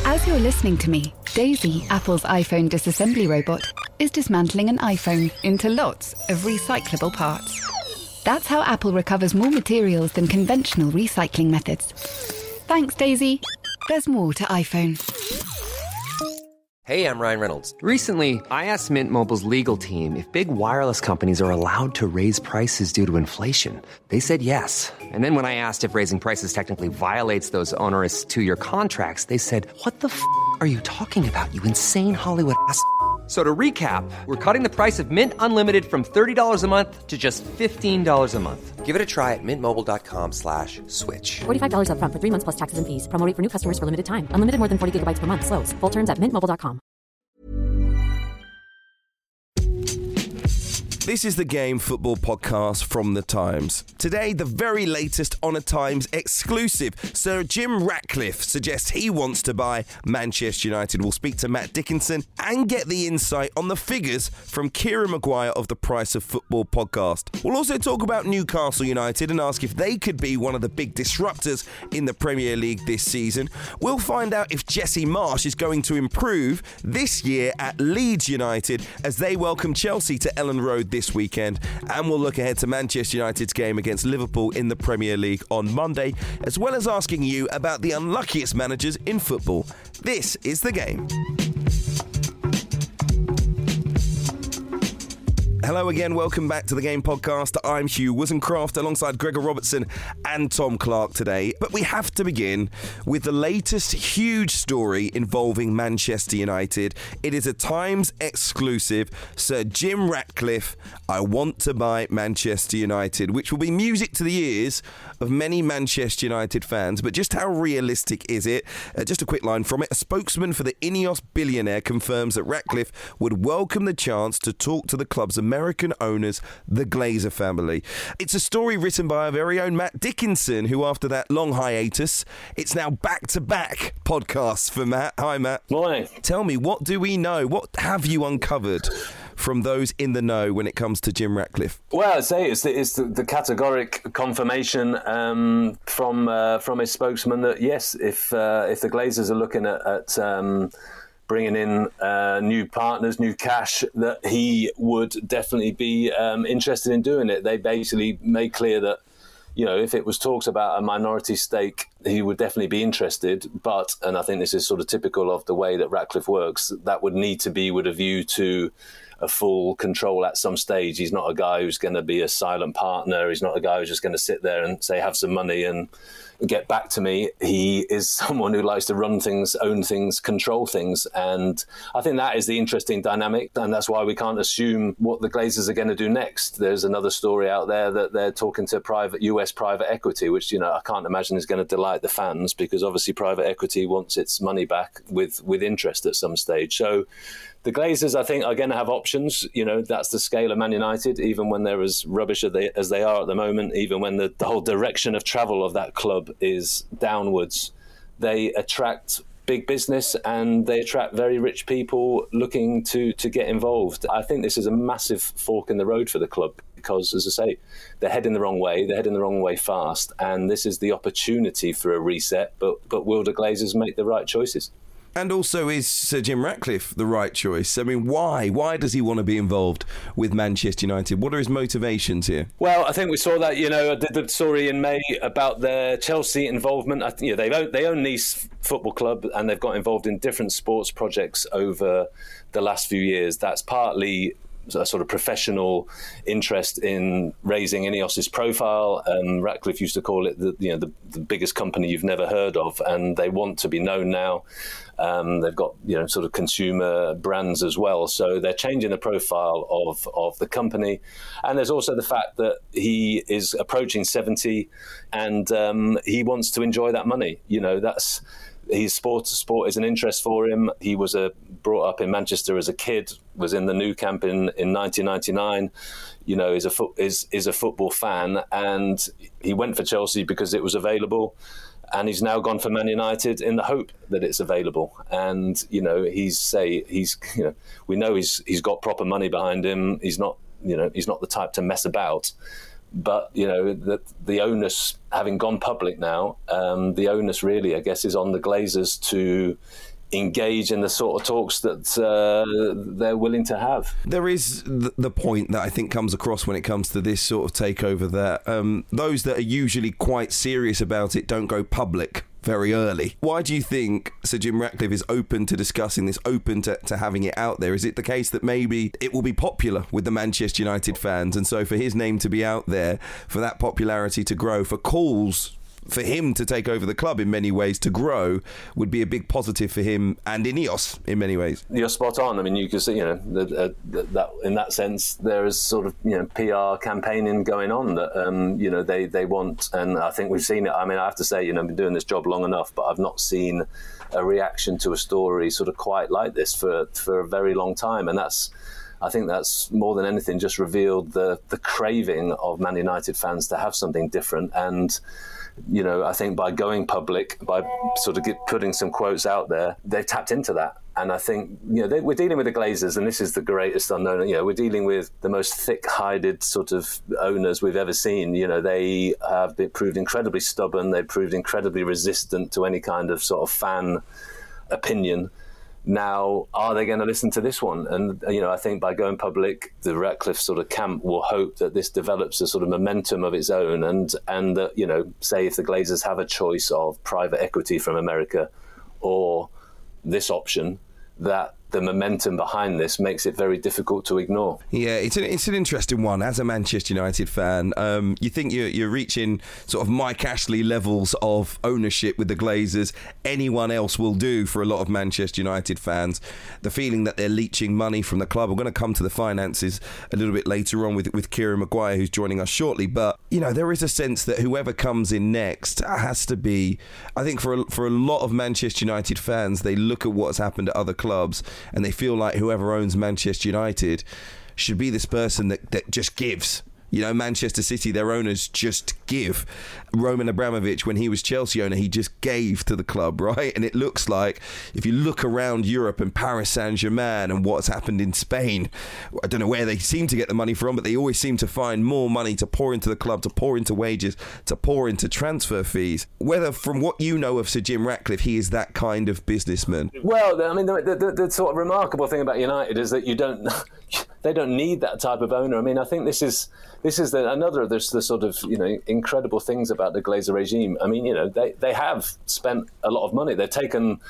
As you're listening to me, Daisy, Apple's iPhone disassembly robot, is dismantling an iPhone into lots of recyclable parts. That's how Apple recovers more materials than conventional recycling methods. Thanks, Daisy. There's more to iPhone. Hey, I'm Ryan Reynolds. Recently, I asked Mint Mobile's legal team if big wireless companies are allowed to raise prices due to inflation. They said yes. And then when I asked if raising prices technically violates those onerous two-year contracts, they said, "What the f*** are you talking about, you insane Hollywood ass?" So to recap, we're cutting the price of Mint Unlimited from $30 a month to just $15 a month. Give it a try at mintmobile.com/switch. $45 up front for 3 months plus taxes and fees. Promo rate for new customers for limited time. Unlimited more than 40 gigabytes per month. Slows full terms at mintmobile.com. This is the Game Football Podcast from The Times. Today, the very latest on a Times exclusive. Sir Jim Ratcliffe suggests he wants to buy Manchester United. We'll speak to Matt Dickinson and get the insight on the figures from Kieran Maguire of the Price of Football podcast. We'll also talk about Newcastle United and ask if they could be one of the big disruptors in the Premier League this season. We'll find out if Jesse Marsch is going to improve this year at Leeds United as they welcome Chelsea to Ellen Road this weekend, and we'll look ahead to Manchester United's game against Liverpool in the Premier League on Monday, as well as asking you about the unluckiest managers in football. This is The Game. Hello again, welcome back to The Game Podcast. I'm Hugh Wozencraft alongside Gregor Robertson and Tom Clark today. But we have to begin with the latest huge story involving Manchester United. It is a Times exclusive. Sir Jim Ratcliffe, I want to buy Manchester United, which will be music to the ears of many Manchester United fans. But just how realistic is it? Just a quick line from it. A spokesman for the Ineos billionaire confirms that Ratcliffe would welcome the chance to talk to the club's American owners, the Glazer family. It's a story written by our very own Matt Dickinson, who after that long hiatus, it's now back-to-back podcasts for Matt. Hi, Matt. Morning. Tell me, what do we know? What have you uncovered from those in the know when it comes to Jim Ratcliffe? Well, I'd say it's the categoric confirmation from his spokesman that yes, if the Glazers are looking at bringing in new partners, new cash, that he would definitely be interested in doing it. They basically made clear that, you know, if it was talks about a minority stake, he would definitely be interested. But, and I think this is sort of typical of the way that Ratcliffe works, that would need to be with a view to a full control at some stage. He's not a guy who's going to be a silent partner. He's not a guy who's just going to sit there and say, have some money and get back to me. He is someone who likes to run things, own things, control things. And I think that is the interesting dynamic. And that's why we can't assume what the Glazers are going to do next. There's another story out there that they're talking to US private equity, which, you know, I can't imagine is going to delight the fans, because obviously private equity wants its money back with interest at some stage. So the Glazers, I think, are going to have options. You know, that's the scale of Man United, even when they're as rubbish as they are at the moment, even when the whole direction of travel of that club is downwards. They attract big business and they attract very rich people looking to get involved. I think this is a massive fork in the road for the club because, as I say, they're heading the wrong way. They're heading the wrong way fast. And this is the opportunity for a reset. But will the Glazers make the right choices? And also, is Sir Jim Ratcliffe the right choice? I mean, why? Why does he want to be involved with Manchester United? What are his motivations here? Well, I think we saw that, you know, I did the story in May about their Chelsea involvement. You know, they own Nice Football Club and they've got involved in different sports projects over the last few years. That's partly a sort of professional interest in raising Ineos's profile. Ratcliffe used to call it the biggest company you've never heard of, and they want to be known now. They've got, you know, sort of consumer brands as well. So they're changing the profile of the company. And there's also the fact that he is approaching 70 and he wants to enjoy that money. You know, that's his sport is an interest for him. He was brought up in Manchester as a kid, was in the Nou Camp in 1999. You know, is a football fan, and he went for Chelsea because it was available. And he's now gone for Man United in the hope that it's available. And, you know, we know he's got proper money behind him. He's not the type to mess about. But, you know, the onus, having gone public now, the onus really, I guess, is on the Glazers to engage in the sort of talks that they're willing to have. There is the point that I think comes across when it comes to this sort of takeover that those that are usually quite serious about it don't go public very early. Why do you think Sir Jim Ratcliffe is open to discussing this, open to having it out there? Is it the case that maybe it will be popular with the Manchester United fans, and so for his name to be out there, for that popularity to grow, for calls for him to take over the club in many ways to grow, would be a big positive for him and Ineos in many ways? You're spot on. I mean, you can see, that in that sense, there is sort of, PR campaigning going on that, they want, and I think we've seen it. I mean, I have to say, I've been doing this job long enough, but I've not seen a reaction to a story sort of quite like this for a very long time. And I think that's more than anything just revealed the craving of Man United fans to have something different. And I think by going public, by sort of putting some quotes out there, they've tapped into that. And I think, we're dealing with the Glazers, and this is the greatest unknown. We're dealing with the most thick-hided sort of owners we've ever seen. They have proved incredibly stubborn. They've proved incredibly resistant to any kind of sort of fan opinion. Now, are they going to listen to this one? And, I think by going public, the Ratcliffe sort of camp will hope that this develops a sort of momentum of its own. And that, say if the Glazers have a choice of private equity from America or this option, that the momentum behind this makes it very difficult to ignore. Yeah, it's an interesting one. As a Manchester United fan, you think you're reaching sort of Mike Ashley levels of ownership with the Glazers. Anyone else will do for a lot of Manchester United fans. The feeling that they're leeching money from the club. We're going to come to the finances a little bit later on with Kieran Maguire, who's joining us shortly. But, there is a sense that whoever comes in next has to be, I think for a lot of Manchester United fans, they look at what's happened at other clubs and they feel like whoever owns Manchester United should be this person that just gives. Manchester City, their owners just give. Roman Abramovich, when he was Chelsea owner, he just gave to the club, right? And it looks like, if you look around Europe and Paris Saint-Germain and what's happened in Spain, I don't know where they seem to get the money from, but they always seem to find more money to pour into the club, to pour into wages, to pour into transfer fees. Whether, from what you know of Sir Jim Ratcliffe, he is that kind of businessman. Well, I mean, the sort of remarkable thing about United is that they don't need that type of owner. I mean, I think this is another of the sort of incredible things about the Glazer regime. I mean, they have spent a lot of money. They've taken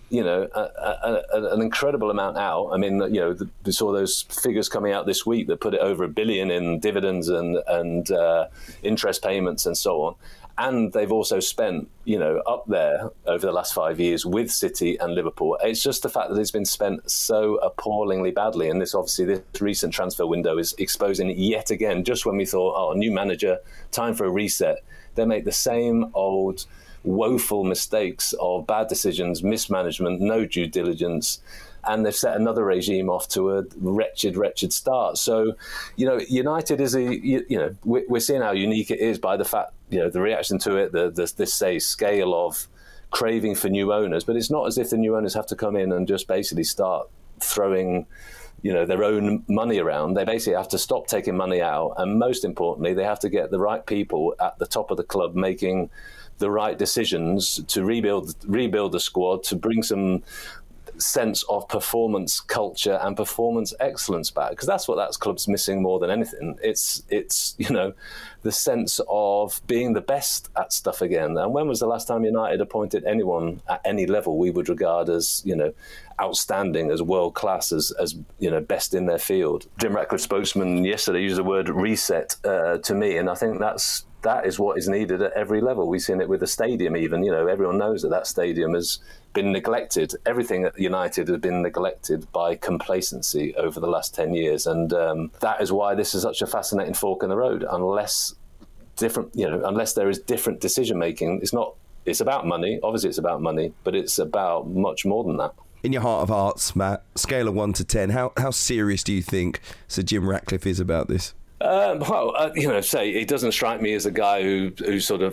an incredible amount out. I mean, we saw those figures coming out this week that put it over $1 billion in dividends and interest payments and so on. And they've also spent, up there over the last 5 years with City and Liverpool. It's just the fact that it's been spent so appallingly badly. And this recent transfer window is exposing it yet again. Just when we thought, new manager, time for a reset, they make the same old woeful mistakes of bad decisions, mismanagement, no due diligence. And they've set another regime off to a wretched start. So, United is we're seeing how unique it is by the fact, the reaction to it, this scale of craving for new owners. But it's not as if the new owners have to come in and just basically start throwing, their own money around. They basically have to stop taking money out. And most importantly, they have to get the right people at the top of the club making the right decisions to rebuild the squad, to bring some sense of performance culture and performance excellence back, because that's what that club's missing more than anything. It's the sense of being the best at stuff again. And when was the last time United appointed anyone at any level we would regard as outstanding, as world class, as best in their field? Jim Ratcliffe, spokesman, yesterday used the word reset to me, and I think that is what is needed at every level. We've seen it with the stadium even. Everyone knows that stadium has been neglected. Everything at United has been neglected by complacency over the last 10 years. And that is why this is such a fascinating fork in the road. Unless there is different decision-making, it's about money. Obviously it's about money, but it's about much more than that. In your heart of hearts, Matt, scale of 1 to 10, how serious do you think Sir Jim Ratcliffe is about this? He doesn't strike me as a guy who sort of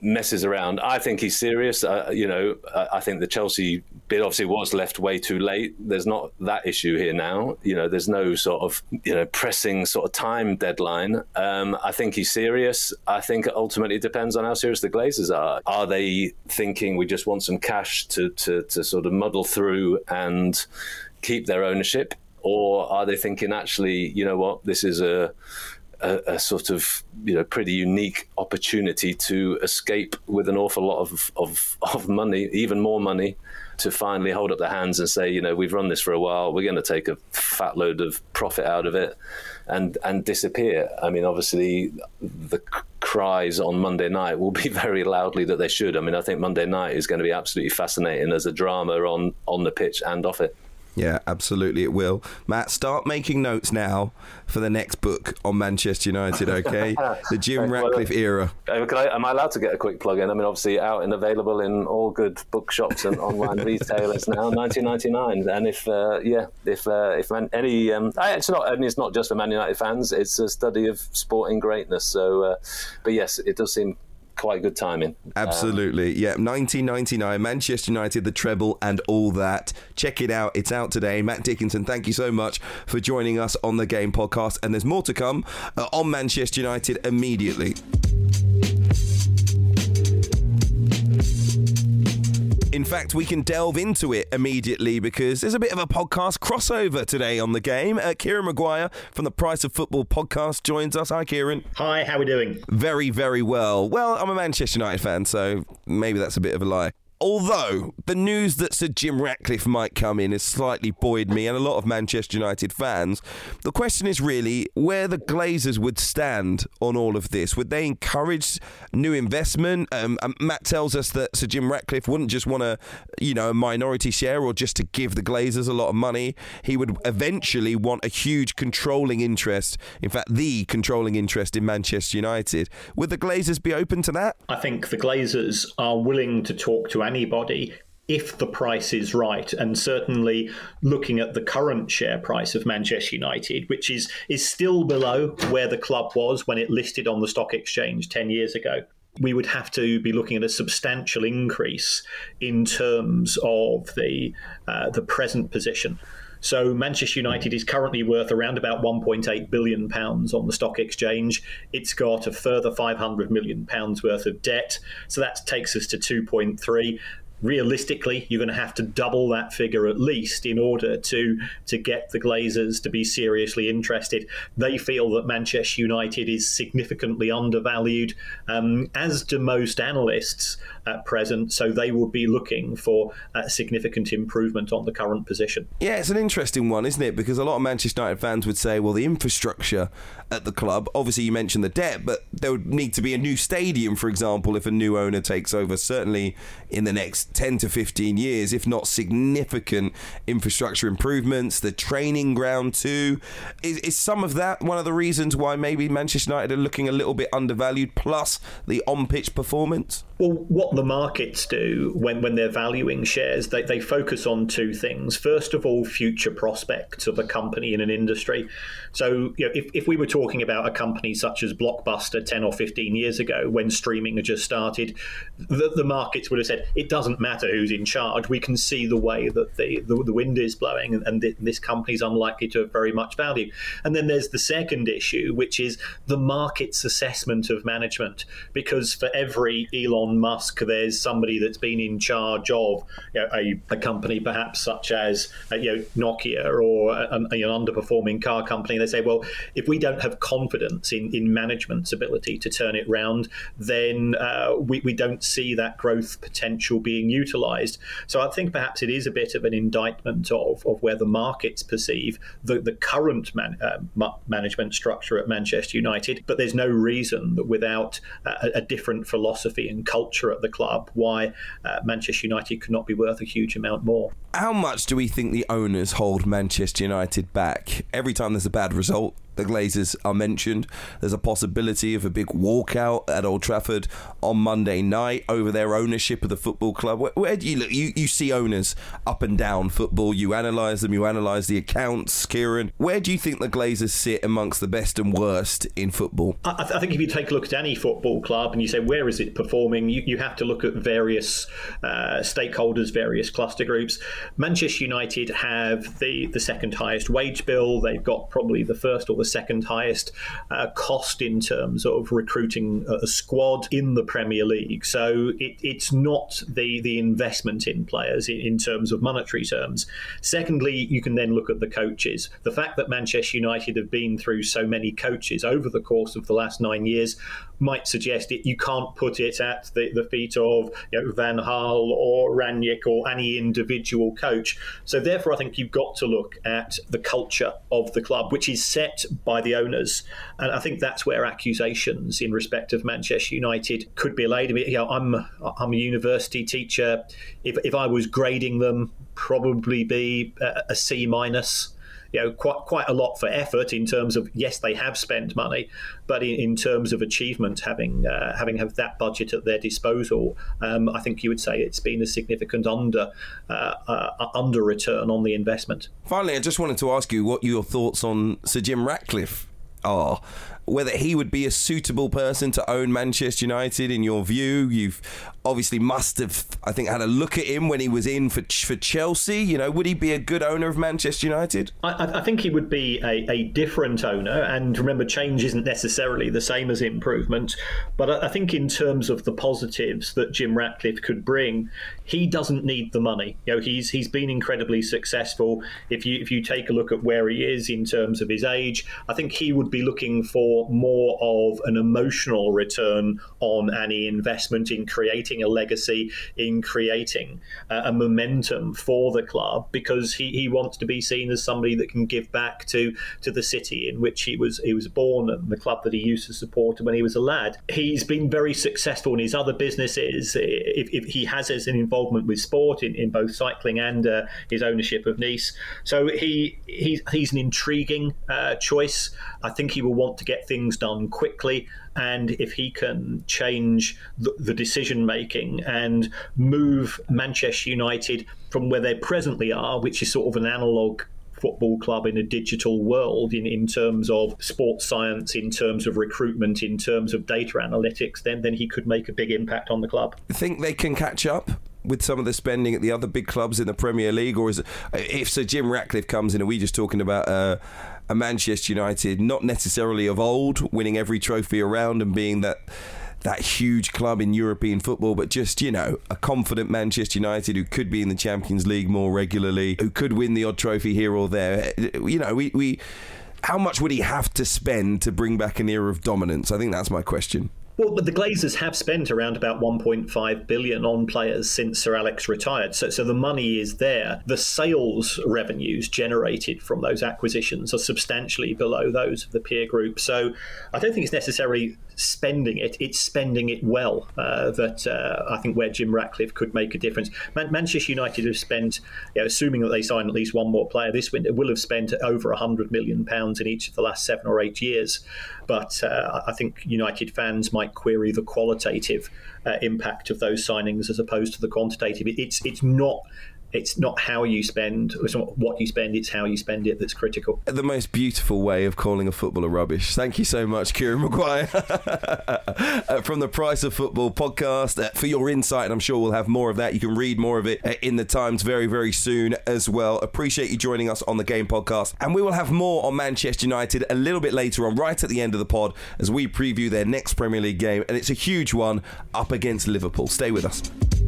messes around. I think he's serious. I think the Chelsea bid obviously was left way too late. There's not that issue here now. There's no sort of pressing sort of time deadline. I think he's serious. I think ultimately it depends on how serious the Glazers are. Are they thinking we just want some cash to sort of muddle through and keep their ownership, or are they thinking actually, this is a sort of pretty unique opportunity to escape with an awful lot of money, even more money, to finally hold up their hands and say, we've run this for a while, we're going to take a fat load of profit out of it and disappear. I mean, obviously the cries on Monday night will be very loudly that they should. I mean, I think Monday night is going to be absolutely fascinating as a drama on the pitch and off it. Yeah, absolutely it will. Matt, start making notes now for the next book on Manchester United, okay? The Jim Ratcliffe era. Am I allowed to get a quick plug in? I mean, obviously out and available in all good bookshops and online retailers now, 19.99. And it's not just for Man United fans. It's a study of sporting greatness. So, but yes, it does seem quite good timing. Absolutely. 1999, Manchester United, the treble and all that. Check it out. It's out today. Matt Dickinson, thank you so much for joining us on the Game podcast. And there's more to come on Manchester United immediately. In fact, we can delve into it immediately because there's a bit of a podcast crossover today on the Game. Kieran Maguire from the Price of Football podcast joins us. Hi, Kieran. Hi, how are we doing? Very, very well. Well, I'm a Manchester United fan, so maybe that's a bit of a lie. Although the news that Sir Jim Ratcliffe might come in has slightly buoyed me and a lot of Manchester United fans. The question is really where the Glazers would stand on all of this. Would they encourage new investment? Matt tells us that Sir Jim Ratcliffe wouldn't just want a minority share or just to give the Glazers a lot of money. He would eventually want a huge controlling interest, in fact, the controlling interest in Manchester United. Would the Glazers be open to that? I think the Glazers are willing to talk to anybody if the price is right, and certainly looking at the current share price of Manchester United, which is still below where the club was when it listed on the stock exchange 10 years ago. We would have to be looking at a substantial increase in terms of the present position. So Manchester United is currently worth around about £1.8 billion on the stock exchange. It's got a further £500 million worth of debt. So that takes us to 2.3. Realistically, you're going to have to double that figure at least in order to get the Glazers to be seriously interested. They feel that Manchester United is significantly undervalued, as do most analysts at present, so they will be looking for a significant improvement on the current position. Yeah, it's an interesting one, isn't it? Because a lot of Manchester United fans would say, well, the infrastructure at the club, obviously you mentioned the debt, but there would need to be a new stadium, for example, if a new owner takes over, certainly in the next 10 to 15 years, if not significant infrastructure improvements, the training ground too. Is some of that one of the reasons why maybe Manchester United are looking a little bit undervalued, plus the on-pitch performance? Well, what the markets do when they're valuing shares, they focus on two things. First of all, future prospects of a company in an industry. So if we were talking about a company such as Blockbuster 10 or 15 years ago, when streaming had just started, the markets would have said, it doesn't matter who's in charge. We can see the way that the wind is blowing, and this company's unlikely to have very much value. And then there's the second issue, which is the market's assessment of management. Because for every Elon Musk, there's somebody that's been in charge of a company perhaps such as Nokia or an underperforming car company. They say, well, if we don't have confidence in management's ability to turn it round, then we don't see that growth potential being utilised. So I think perhaps it is a bit of an indictment of where the markets perceive the current management structure at Manchester United. But there's no reason that without a different philosophy and culture at the club, why Manchester United could not be worth a huge amount more. How much do we think the owners hold Manchester United back? every time there's a bad result, the Glazers are mentioned. There's a possibility of a big walkout at Old Trafford on Monday night over their ownership of the football club. Where do you look? You see owners up and down football. You analyse them. You analyse the accounts, Kieran. Where do you think the Glazers sit amongst the best and worst in football? I think if you take a look at any football club and you say, where is it performing, you have to look at various stakeholders, various cluster groups. Manchester United have the second highest wage bill. They've got probably the first or the second highest cost in terms of recruiting a squad in the Premier League. So it's not the investment in players in terms of monetary terms. Secondly, you can then look at the coaches. The fact that Manchester United have been through so many coaches over the course of the last 9 years might suggest you can't put it at the feet of Van Gaal or Rangnick or any individual coach. So therefore, I think you've got to look at the culture of the club, which is set by the owners. And I think that's where accusations in respect of Manchester United could be laid. I mean, I'm a university teacher. If I was grading them, probably be a C-. Quite a lot for effort in terms of, yes, they have spent money, but in terms of achievement, having that budget at their disposal, I think you would say it's been a significant under return on the investment. Finally, I just wanted to ask you what your thoughts on Sir Jim Ratcliffe are. Whether he would be a suitable person to own Manchester United in your view. You've obviously must have, I think, had a look at him when he was in for Chelsea. Would he be a good owner of Manchester United? I think he would be a different owner. And remember, change isn't necessarily the same as improvement. But I think in terms of the positives that Jim Ratcliffe could bring, he doesn't need the money. He's been incredibly successful. If you take a look at where he is in terms of his age, I think he would be looking for more of an emotional return on any investment in creating a legacy, in creating a momentum for the club, because he wants to be seen as somebody that can give back to the city in which he was born and the club that he used to support when he was a lad. He's been very successful in his other businesses. If he has an involvement with sport in both cycling and his ownership of Nice. So he's an intriguing choice. I think he will want to get things done quickly, and if he can change the decision making and move Manchester United from where they presently are, which is sort of an analogue football club in a digital world in terms of sports science, in terms of recruitment, in terms of data analytics, then he could make a big impact on the club. Think they can catch up with some of the spending at the other big clubs in the Premier League? Or is it, if Sir Jim Ratcliffe comes in, are we just talking about a Manchester United not necessarily of old, winning every trophy around and being that huge club in European football, but just, a confident Manchester United who could be in the Champions League more regularly, who could win the odd trophy here or there? How much would he have to spend to bring back an era of dominance? I think that's my question. Well, but the Glazers have spent around about 1.5 billion on players since Sir Alex retired. So the money is there. The sales revenues generated from those acquisitions are substantially below those of the peer group. So I don't think it's necessarily spending it. It's spending it well that I think where Jim Ratcliffe could make a difference. Manchester United have spent, assuming that they sign at least one more player this window, will have spent over £100 million in each of the last 7 or 8 years. But I think United fans might query the qualitative impact of those signings as opposed to the quantitative. It's not how you spend, it's not what you spend, it's how you spend it that's critical. The most beautiful way of calling a footballer rubbish. Thank you so much, Kieran Maguire, from the Price of Football podcast, for your insight. And I'm sure we'll have more of that. You can read more of it in the Times very, very soon as well. Appreciate you joining us on the Game podcast. And we will have more on Manchester United a little bit later on, right at the end of the pod, as we preview their next Premier League game. And it's a huge one up against Liverpool. Stay with us.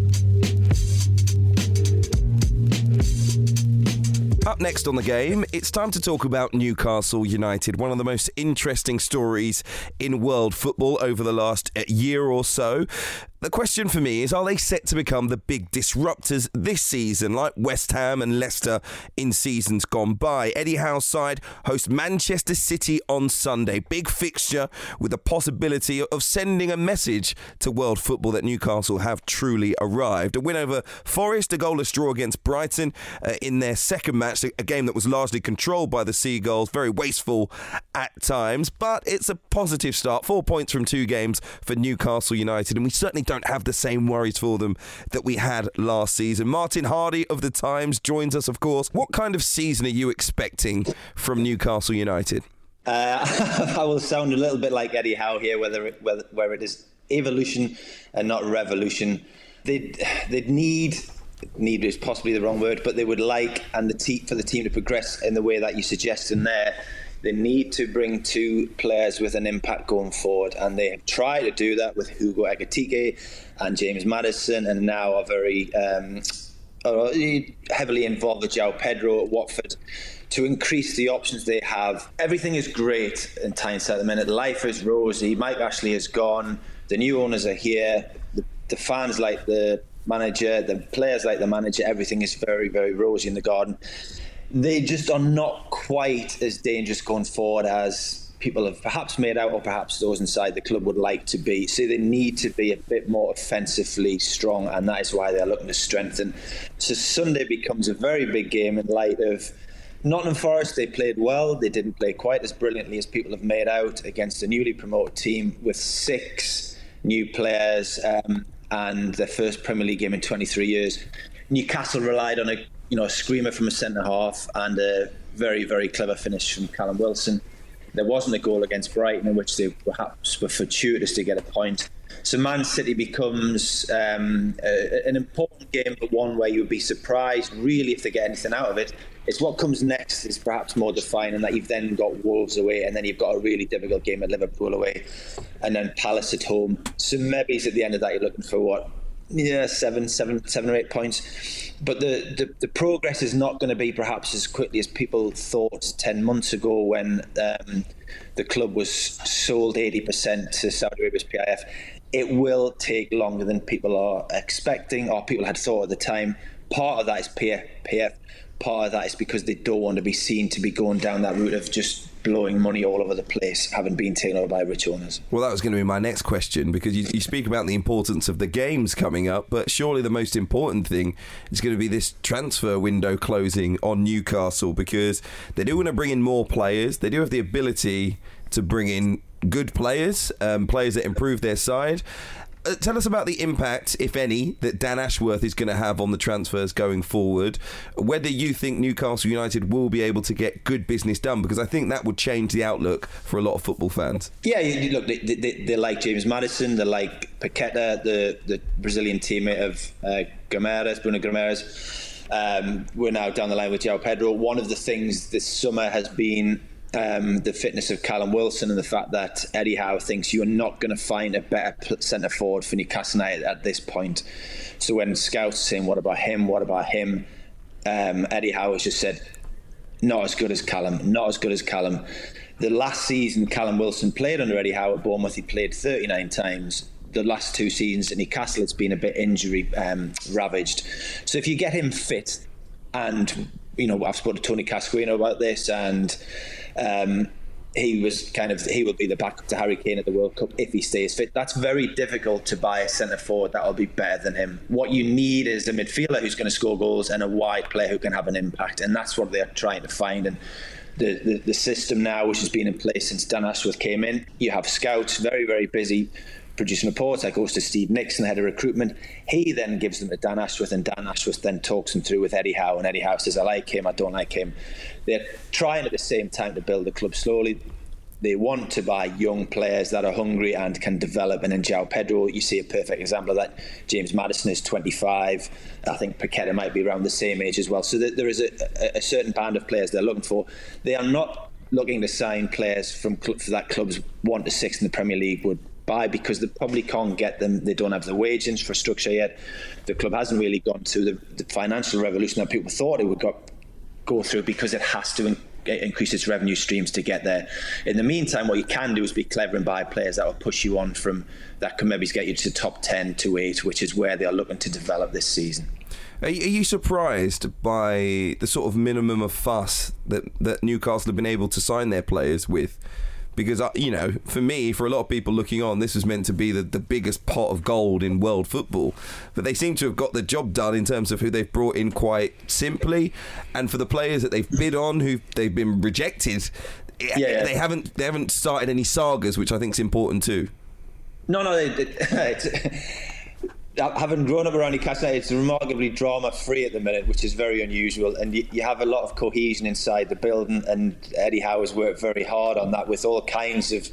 Up next on the game, it's time to talk about Newcastle United, one of the most interesting stories in world football over the last year or so. The question for me is, are they set to become the big disruptors this season, like West Ham and Leicester in seasons gone by? Eddie Howe's side host Manchester City on Sunday. Big fixture with the possibility of sending a message to world football that Newcastle have truly arrived. A win over Forest, a goalless draw against Brighton in their second match, a game that was largely controlled by the Seagulls, very wasteful at times, but it's a positive start. 4 points from 2 games for Newcastle United, and we certainly don't have the same worries for them that we had last season. Martin Hardy of The Times joins us, of course. What kind of season are you expecting from Newcastle United? I will sound a little bit like Eddie Howe here, where it is evolution and not revolution. They'd need is possibly the wrong word, but they would like, and for the team to progress in the way that you suggest in there, they need to bring 2 players with an impact going forward, and they have tried to do that with Hugo Ekitike and James Maddison, and now are very heavily involved with João Pedro at Watford to increase the options they have. Everything is great in Tyneside at the minute. Life is rosy. Mike Ashley is gone. The new owners are here. The fans like the manager. The players like the manager. Everything is very, very rosy in the garden. They just are not quite as dangerous going forward as people have perhaps made out, or perhaps those inside the club would like to be. So they need to be a bit more offensively strong, and that is why they're looking to strengthen. So Sunday becomes a very big game in light of Nottingham Forest. They played well. They didn't play quite as brilliantly as people have made out against a newly promoted team with 6 new players and their first Premier League game in 23 years. Newcastle relied on a screamer from a centre-half and a very, very clever finish from Callum Wilson. There wasn't a goal against Brighton in which they perhaps were fortuitous to get a point. So Man City becomes an important game, but one where you would be surprised, really, if they get anything out of it. It's what comes next is perhaps more defining, that you've then got Wolves away, and then you've got a really difficult game at Liverpool away, and then Palace at home. So maybe at the end of that, you're looking for what? Yeah, 7 or 8 points. But the progress is not going to be perhaps as quickly as people thought 10 months ago when the club was sold 80% to Saudi Arabia's PIF. It will take longer than people are expecting, or people had thought at the time. Part of that is PIF. Part of that is because they don't want to be seen to be going down that route of just blowing money all over the place, having been taken over by rich owners. Well, that was going to be my next question, because you speak about the importance of the games coming up, but surely the most important thing is going to be this transfer window closing on Newcastle, because they do want to bring in more players. They do have the ability to bring in good players, players that improve their side. Tell us about the impact, if any, that Dan Ashworth is going to have on the transfers going forward. Whether you think Newcastle United will be able to get good business done, because I think that would change the outlook for a lot of football fans. Yeah, look, they like James Maddison, they like Paqueta, the Brazilian teammate of Bruno Guimaraes. We're now down the line with João Pedro. One of the things this summer has been the fitness of Callum Wilson, and the fact that Eddie Howe thinks you are not going to find a better centre forward for Newcastle United at this point. So when scouts are saying, what about him? Eddie Howe has just said, not as good as Callum. The last season Callum Wilson played under Eddie Howe at Bournemouth, he played 39 times. The last 2 seasons at Newcastle, it's been a bit injury ravaged. So if you get him fit, and I've spoken to Tony Cascarino about this, and he will be the backup to Harry Kane at the World Cup if he stays fit. That's very difficult to buy a centre forward that will be better than him. What you need is a midfielder who's going to score goals and a wide player who can have an impact, and that's what they're trying to find. And the system now, which has been in place since Dan Ashworth came in, you have scouts very, very busy producing reports. That goes to Steve Nixon, the head of recruitment. He then gives them to Dan Ashworth, and Dan Ashworth then talks them through with Eddie Howe, and Eddie Howe says, I like him, I don't like him. They're trying at the same time to build the club slowly. They want to buy young players that are hungry and can develop, and in João Pedro you see a perfect example of that. James Maddison is 25. I think Paqueta might be around the same age as well. So there is a certain band of players they're looking for. They are not looking to sign players for that clubs 1 to 6 in the Premier League would buy, because they probably can't get them. They don't have the wage infrastructure yet. The club hasn't really gone through the financial revolution that people thought it would go through, because it has to increase its revenue streams to get there. In the meantime, what you can do is be clever and buy players that will push you on from that can maybe get you to top 10 to 8, which is where they are looking to develop this season. Are you surprised by the sort of minimum of fuss that Newcastle have been able to sign their players with? Because, for me, for a lot of people looking on, this was meant to be the biggest pot of gold in world football. But they seem to have got the job done in terms of who they've brought in quite simply. And for the players that they've bid on, who they've been rejected, they haven't started any sagas, which I think is important too. No, having grown up around Newcastle, it's remarkably drama-free at the minute, which is very unusual. And you have a lot of cohesion inside the building, and Eddie Howe has worked very hard on that with all kinds of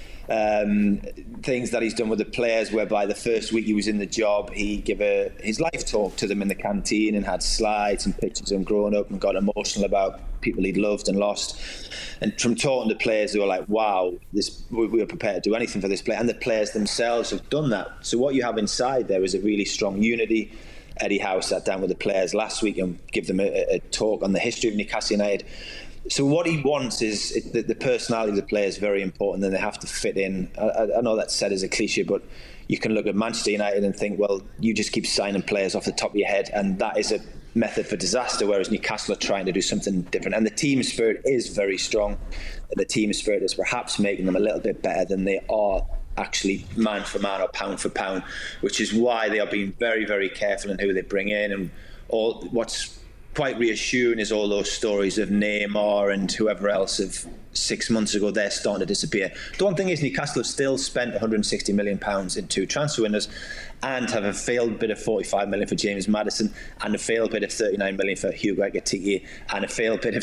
things that he's done with the players, whereby the first week he was in the job, he gave his life talk to them in the canteen and had slides and pictures of him growing up and got emotional about people he'd loved and lost. And from talking to players, they were like, wow, we were prepared to do anything for this player. And the players themselves have done that. So what you have inside there is a really strong unity. Eddie Howe sat down with the players last week and give them a talk on the history of Newcastle United. So what he wants is the personality of the players is very important, and they have to fit in. I know that's said as a cliche, but you can look at Manchester United and think, well, you just keep signing players off the top of your head, and that is a method for disaster, whereas Newcastle are trying to do something different. And the team spirit is very strong. The team spirit is perhaps making them a little bit better than they are actually man for man or pound for pound, which is why they are being very, very careful in who they bring in. And all what's quite reassuring is all those stories of Neymar and whoever else of 6 months ago, they're starting to disappear. The one thing is Newcastle have still spent £160 million in 2 transfer windows and have a failed bid of £45 million for James Maddison and a failed bid of £39 million for Hugo Ekitike and a failed bid of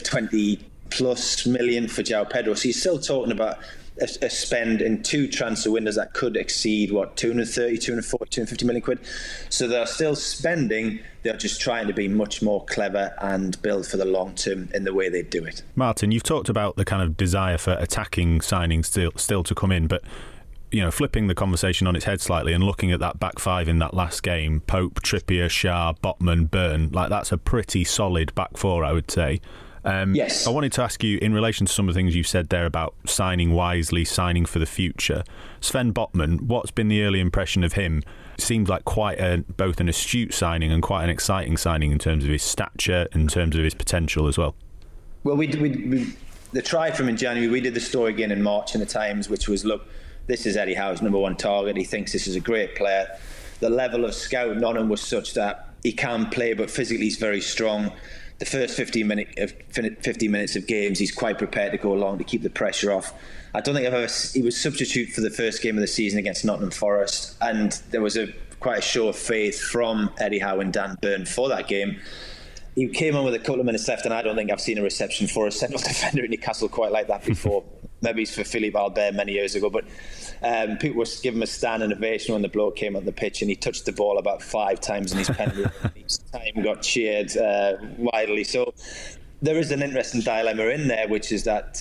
£20+ million for João Pedro. So you're still talking about a spend in 2 transfer windows that could exceed, 230, 240, 250 million quid. So they're still spending, they're just trying to be much more clever and build for the long term in the way they do it. Martin, you've talked about the kind of desire for attacking signings still to come in, but flipping the conversation on its head slightly and looking at that back five in that last game, Pope, Trippier, Schär, Botman, Byrne, that's a pretty solid back four, I would say. Yes. I wanted to ask you, in relation to some of the things you've said there about signing wisely, signing for the future, Sven Botman, what's been the early impression of him? It seemed like quite both an astute signing and quite an exciting signing in terms of his stature, in terms of his potential as well. Well, we tried from in January. We did the story again in March in the Times, which was, look, this is Eddie Howe's number one target. He thinks this is a great player. The level of scouting on him was such that he can play, but physically he's very strong. The first 50 minutes of games, he's quite prepared to go along to keep the pressure off. I don't think he was substitute for the first game of the season against Nottingham Forest, and there was quite a show of faith from Eddie Howe and Dan Byrne for that game. He came on with a couple of minutes left, and I don't think I've seen a reception for a central defender in Newcastle quite like that before. Maybe it's for Philippe Albert many years ago, but people were giving him a standing ovation when the bloke came on the pitch, and he touched the ball about 5 times in his penalty. Each time got cheered widely. So there is an interesting dilemma in there, which is that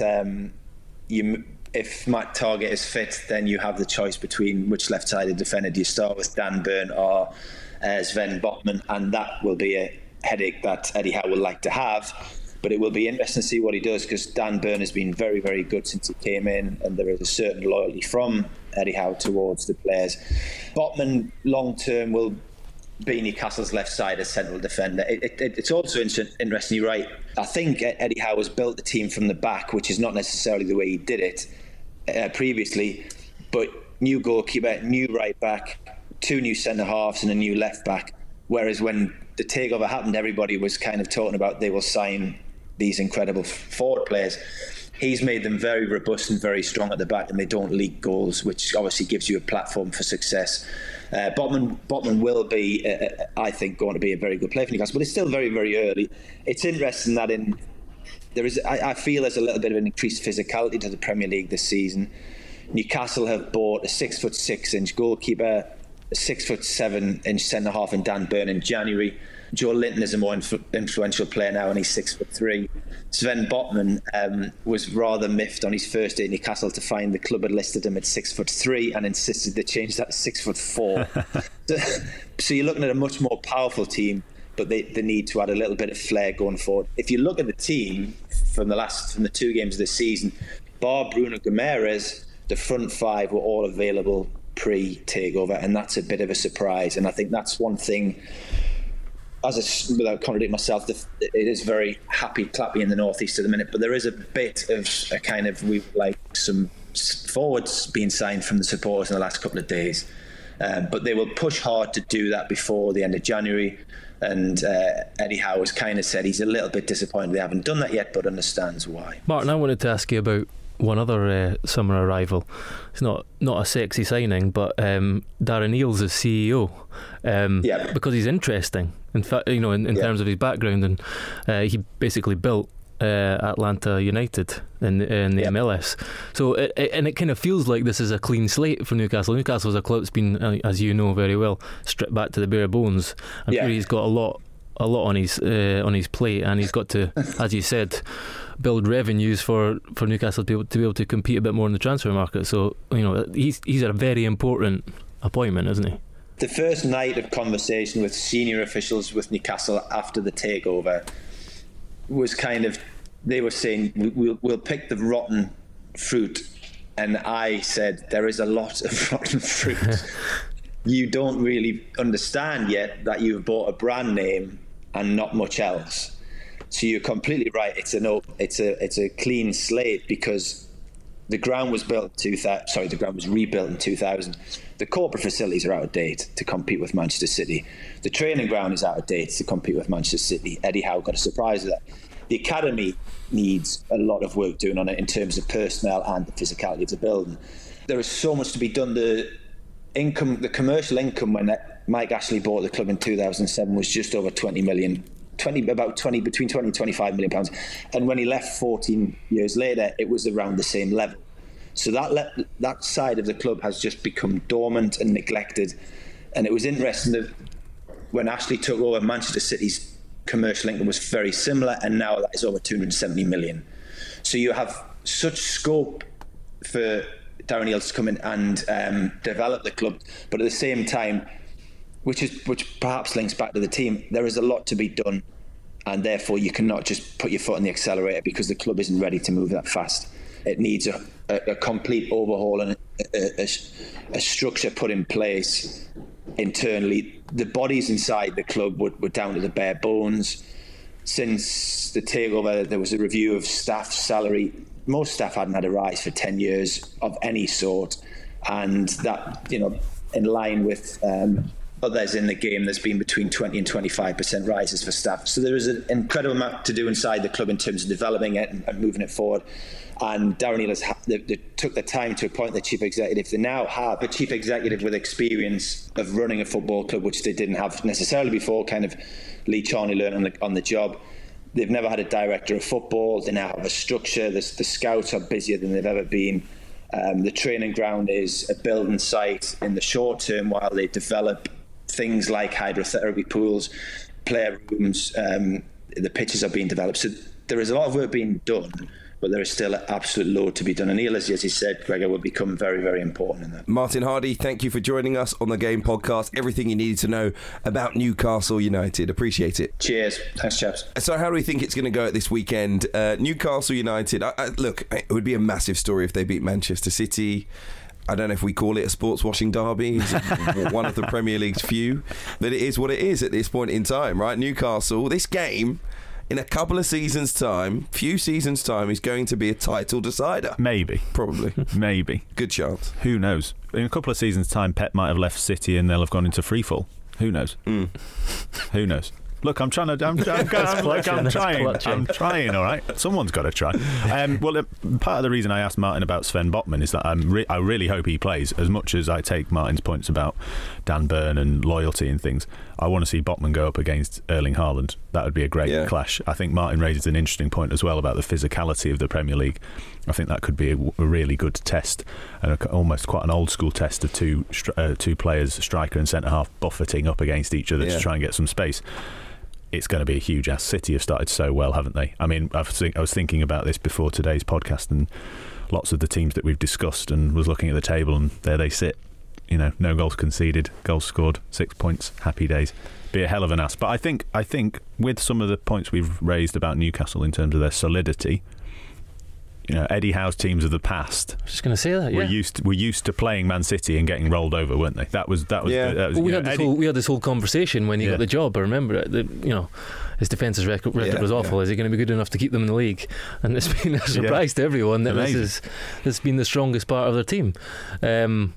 if Matt Targett is fit, then you have the choice between which left-sided defender do you start with, Dan Byrne or Sven Botman, and that will be a headache that Eddie Howe will like to have. But it will be interesting to see what he does, because Dan Byrne has been very, very good since he came in, and there is a certain loyalty from Eddie Howe towards the players. Botman, long-term, will be Newcastle's left-sided central defender. It's also interesting, you're right. I think Eddie Howe has built the team from the back, which is not necessarily the way he did it previously, but new goalkeeper, new right-back, 2 new centre-halves and a new left-back, whereas when the takeover happened, everybody was kind of talking about they will sign these incredible forward players. He's made them very robust and very strong at the back, and they don't leak goals, which obviously gives you a platform for success. Botman will be, I think, going to be a very good player for Newcastle, but it's still very, very early. It's interesting that I feel there's a little bit of an increased physicality to the Premier League this season. Newcastle have bought a 6'6" goalkeeper, a 6'7" centre-half in Dan Byrne in January. Joe Linton is a more influential player now, and he's 6'3". Sven Botman was rather miffed on his first day at Newcastle to find the club had listed him at 6'3" and insisted they change that to 6'4". So you're looking at a much more powerful team. but they need to add a little bit of flair going forward. If you look at the team from the 2 games of this season, bar Bruno Guimaraes, the front 5 were all available pre-takeover, and that's a bit of a surprise. And I think that's one thing, without contradicting myself, it is very happy-clappy in the northeast at the minute, but there is a bit of a kind of, we like some forwards being signed from the supporters in the last couple of days. But they will push hard to do that before the end of January. And Eddie Howe has kind of said he's a little bit disappointed they haven't done that yet, but understands why. Martin, I wanted to ask you about one other summer arrival. It's not a sexy signing, but Darren Eales is CEO. Because he's interesting. In fact, in terms of his background, and he basically built Atlanta United in the MLS. So it kind of feels like this is a clean slate for Newcastle. Newcastle is a club that's been, as you know very well, stripped back to the bare bones. I'm sure he's got a lot on his plate, and he's got to, as you said, build revenues for Newcastle to be able to compete a bit more in the transfer market. So he's a very important appointment, isn't he? The first night of conversation with senior officials with Newcastle after the takeover was kind of, they were saying we'll pick the rotten fruit, and I said there is a lot of rotten fruit. You don't really understand yet that you've bought a brand name and not much else. So you're completely right. It's a clean slate, because the ground was rebuilt in 2000. The corporate facilities are out of date to compete with Manchester City. The training ground is out of date to compete with Manchester City. Eddie Howe got a surprise with that. The academy needs a lot of work doing on it in terms of personnel and the physicality of the building. There is so much to be done. The commercial income when Mike Ashley bought the club in 2007 was just over 20 million. Between 20 and 25 million pounds, and when he left 14 years later, it was around the same level. So that side of the club has just become dormant and neglected. And it was interesting that when Ashley took over, Manchester City's commercial income was very similar, and now that is over 270 million. So you have such scope for Darren Eales to come in and develop the club, but at the same time, which perhaps links back to the team, there is a lot to be done, and therefore you cannot just put your foot on the accelerator because the club isn't ready to move that fast. It needs a complete overhaul and a structure put in place internally. The bodies inside the club were down to the bare bones. Since the takeover, there was a review of staff salary. Most staff hadn't had a rise for 10 years of any sort, and that, in line with others in the game, there's been between 20 and 25% rises for staff. So there is an incredible amount to do inside the club in terms of developing it and moving it forward. And Darren Eales they took the time to appoint the chief executive. They now have a chief executive with experience of running a football club, which they didn't have necessarily before. Kind of Lee Charnley learned on the job. They've never had a director of football. They now have a structure. The scouts are busier than they've ever been. The training ground is a building site in the short term while they develop things like hydrotherapy pools, player rooms. The pitches are being developed. So there is a lot of work being done, but there is still an absolute load to be done. And Eales, as he said, Gregor, will become very, very important in that. Martin Hardy, thank you for joining us on the Game Podcast. Everything you needed to know about Newcastle United. Appreciate it. Cheers. Thanks, chaps. So how do we think it's going to go at this weekend? Newcastle United, look, it would be a massive story if they beat Manchester City. I don't know if we call it a sports washing derby. It's one of the Premier League's few. But it is what it is at this point in time, right? Newcastle, this game, in a couple of seasons' time, few seasons' time, is going to be a title decider. Maybe. Probably. Maybe. Good chance. Who knows? In a couple of seasons' time, Pep might have left City and they'll have gone into freefall. Who knows? Who knows? Look, I'm trying. I'm trying. All right, someone's got to try. Well, part of the reason I asked Martin about Sven Botman is that I really hope he plays. As much as I take Martin's points about Dan Burn and loyalty and things, I want to see Botman go up against Erling Haaland. That would be a great clash. I think Martin raises an interesting point as well about the physicality of the Premier League. I think that could be a really good test, and almost quite an old school test of two players, striker and centre half, buffeting up against each other to try and get some space. It's going to be a huge ask. City have started so well, haven't they? I mean, I was thinking about this before today's podcast, and lots of the teams that we've discussed, and was looking at the table, and there they sit. no goals conceded, goals scored, 6 points, happy days. Be a hell of an ask. But I think with some of the points we've raised about Newcastle in terms of their solidity, Eddie Howe's teams of the past. I was just going to say that. Yeah, were used to playing Man City and getting rolled over, weren't they? That was. Yeah. We had this whole conversation when he got the job. I remember it. His defence's record was awful. Is he going to be good enough to keep them in the league? And it's been a surprise to everyone that this has been the strongest part of their team. And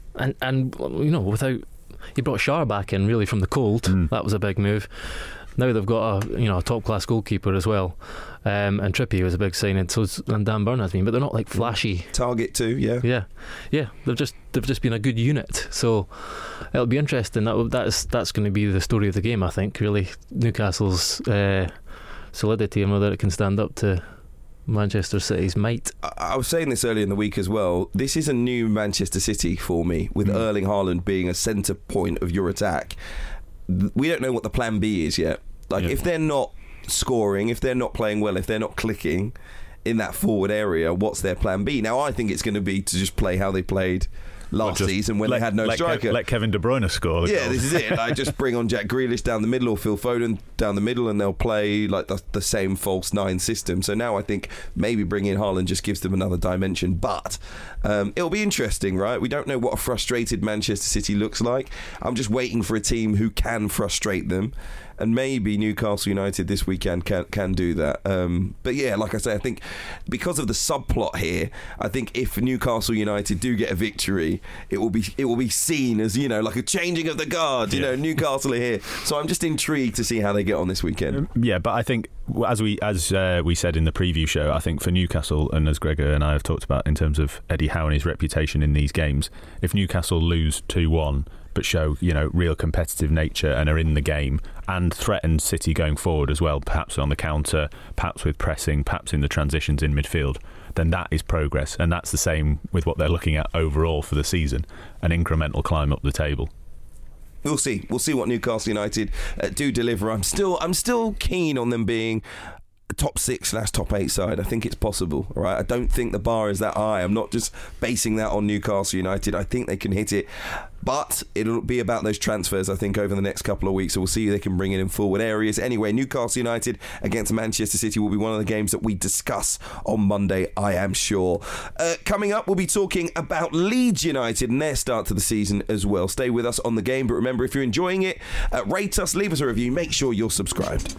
without, he brought Schär back in really from the cold. That was a big move. Now they've got a top class goalkeeper as well, and Trippier was a big signing. And Dan Burn has been, but they're not like flashy. Target too, yeah. They've just been a good unit. So it'll be interesting. That's going to be the story of the game, I think. Really, Newcastle's solidity and whether it can stand up to Manchester City's might. I was saying this earlier in the week as well. This is a new Manchester City for me, with Erling Haaland being a centre point of your attack. We don't know what the plan B is yet. If they're not scoring, if they're not playing well, if they're not clicking in that forward area, what's their plan B? Now, I think it's going to be to just play how they played last season when they had no striker. Let Kevin De Bruyne score the goals. This is it. Just bring on Jack Grealish down the middle or Phil Foden down the middle, and they'll play like the same false nine system. So now I think maybe bringing in Haaland just gives them another dimension. But it'll be interesting, right? We don't know what a frustrated Manchester City looks like. I'm just waiting for a team who can frustrate them. And maybe Newcastle United this weekend can do that. But yeah, like I say, I think because of the subplot here, I think if Newcastle United do get a victory, it will be seen as like a changing of the guard. Newcastle are here, so I'm just intrigued to see how they get on this weekend. Yeah, but I think as we said in the preview show, I think for Newcastle, and as Gregor and I have talked about in terms of Eddie Howe and his reputation in these games, if Newcastle lose 2-1. But show real competitive nature and are in the game and threaten City going forward as well, perhaps on the counter, perhaps with pressing, perhaps in the transitions in midfield, then that is progress. And that's the same with what they're looking at overall for the season, an incremental climb up the table. We'll see what Newcastle United do deliver. I'm still keen on them being a top 6/top 8 side. I think it's possible. All right, I don't think the bar is that high. I'm not just basing that on Newcastle United. I think they can hit it, but it'll be about those transfers, I think, over the next couple of weeks. So we'll see who they can bring in forward areas. Anyway, Newcastle United against Manchester City will be one of the games that we discuss on Monday, I am sure. Coming up, we'll be talking about Leeds United and their start to the season as well. Stay with us on The Game, but remember, if you're enjoying it, rate us, leave us a review, make sure you're subscribed.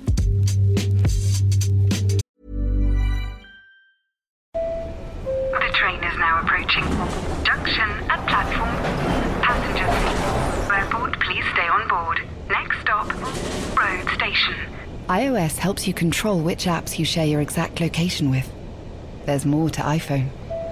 Approaching junction at platform. Passengers, airport, please stay on board. Next stop, road station. iOS helps you control which apps you share your exact location with. There's more to iPhone.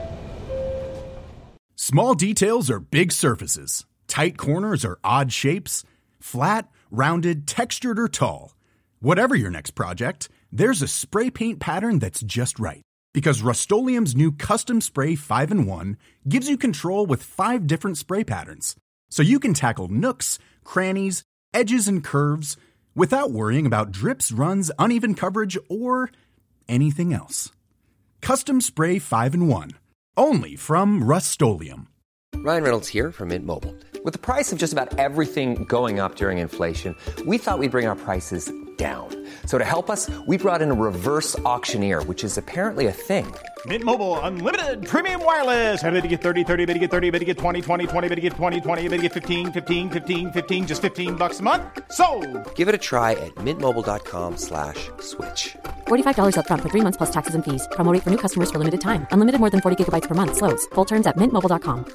Small details are big surfaces. Tight corners are odd shapes. Flat, rounded, textured, or tall. Whatever your next project, there's a spray paint pattern that's just right. Because Rust-Oleum's new Custom Spray 5-in-1 gives you control with 5 different spray patterns. So you can tackle nooks, crannies, edges, and curves without worrying about drips, runs, uneven coverage, or anything else. Custom Spray 5-in-1. Only from Rust-Oleum. Ryan Reynolds here from Mint Mobile. With the price of just about everything going up during inflation, we thought we'd bring our prices down. So to help us, we brought in a reverse auctioneer, which is apparently a thing. Mint Mobile Unlimited Premium Wireless. How to get 30, 30, bit to get 30, bit to get 20, 20, 20, bit to get 20, 20, bit to get 15, 15, 15, 15, just $15 a month? Sold! Give it a try at mintmobile.com/switch. $45 up front for 3 months plus taxes and fees. Promo rate for new customers for limited time. Unlimited more than 40 gigabytes per month. Slows full terms at mintmobile.com.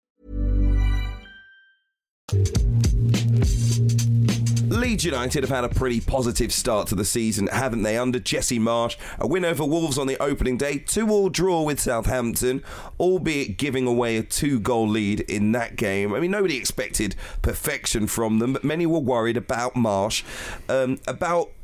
Leeds United have had a pretty positive start to the season, haven't they? Under Jesse Marsch, a win over Wolves on the opening day, 2-2 draw with Southampton, albeit giving away a 2-goal lead in that game. I mean, nobody expected perfection from them, but many were worried about Marsch, about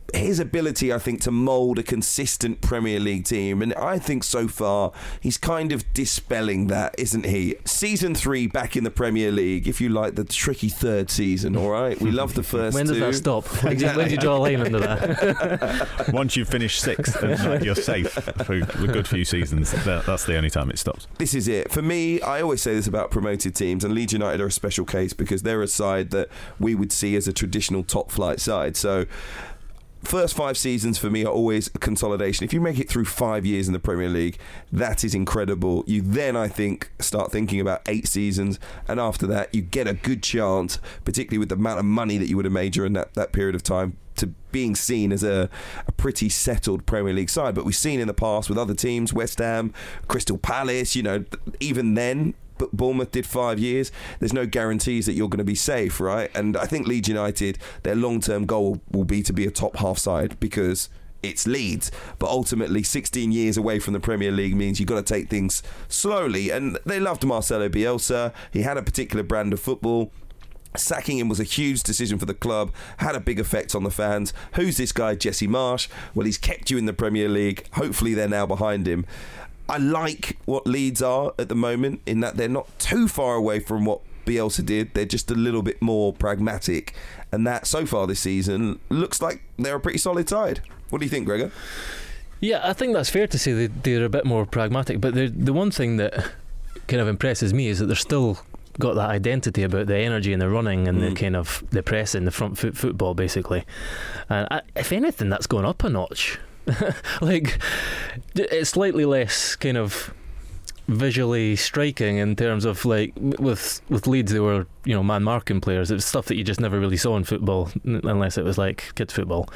his ability, I think, to mould a consistent Premier League team. And I think so far he's kind of dispelling that, isn't he? Season 3 back in the Premier League, if you like, the tricky third season, all right? We love the first When does that stop? Exactly. When do you draw a line under that? Once you've finished 6th and you're safe for a good few seasons, that's the only time it stops. This is it. For me, I always say this about promoted teams, and Leeds United are a special case because they're a side that we would see as a traditional top flight side. So first 5 seasons for me are always a consolidation. If you make it through 5 years in the Premier League, that is incredible. You then, I think, start thinking about 8 seasons, and after that you get a good chance, particularly with the amount of money that you would have made during that period of time, to being seen as a pretty settled Premier League side. But we've seen in the past with other teams, West Ham, Crystal Palace, even then, but Bournemouth did 5 years. There's no guarantees that you're going to be safe, right? And I think Leeds United, their long-term goal will be to be a top half side because it's Leeds. But ultimately, 16 years away from the Premier League means you've got to take things slowly. And they loved Marcelo Bielsa. He had a particular brand of football. Sacking him was a huge decision for the club, had a big effect on the fans. Who's this guy, Jesse Marsch? Well, he's kept you in the Premier League. Hopefully they're now behind him. I like what Leeds are at the moment in that they're not too far away from what Bielsa did. They're just a little bit more pragmatic, and that so far this season looks like they're a pretty solid side. What do you think, Gregor? Yeah, I think that's fair to say they're a bit more pragmatic, but the one thing that kind of impresses me is that they're still got that identity about the energy and the running and the kind of the pressing, the front foot football basically, and if anything that's gone up a notch. Like, it's slightly less kind of visually striking in terms of, like, with Leeds they were man marking players. It was stuff that you just never really saw in football unless it was like kids football.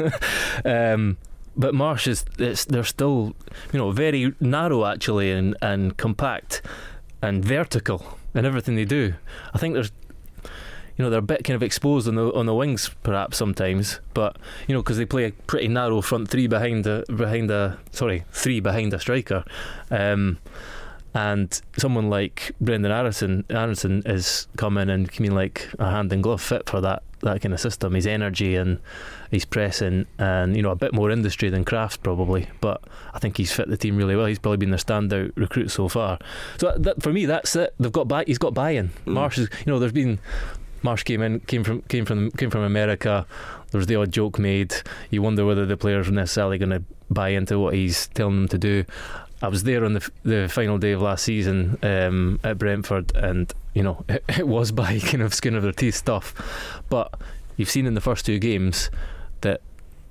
But Marsch they're still very narrow actually, and compact and vertical in everything they do. I think there's they're a bit kind of exposed on the wings perhaps sometimes, but because they play a pretty narrow front three behind a striker, and someone like Brendan Aronson is coming and can be like a hand and glove fit for that kind of system. His energy and his pressing, and a bit more industry than Kraft probably, but I think he's fit the team really well. He's probably been their standout recruit so far. So for me, that's it. He's got buy-in. Marsch is, there's been. Marsch came from America. There was the odd joke made. You wonder whether the players are necessarily going to buy into what he's telling them to do. I was there on the final day of last season at Brentford, and it was by kind of skin of their teeth stuff. But you've seen in the first 2 games that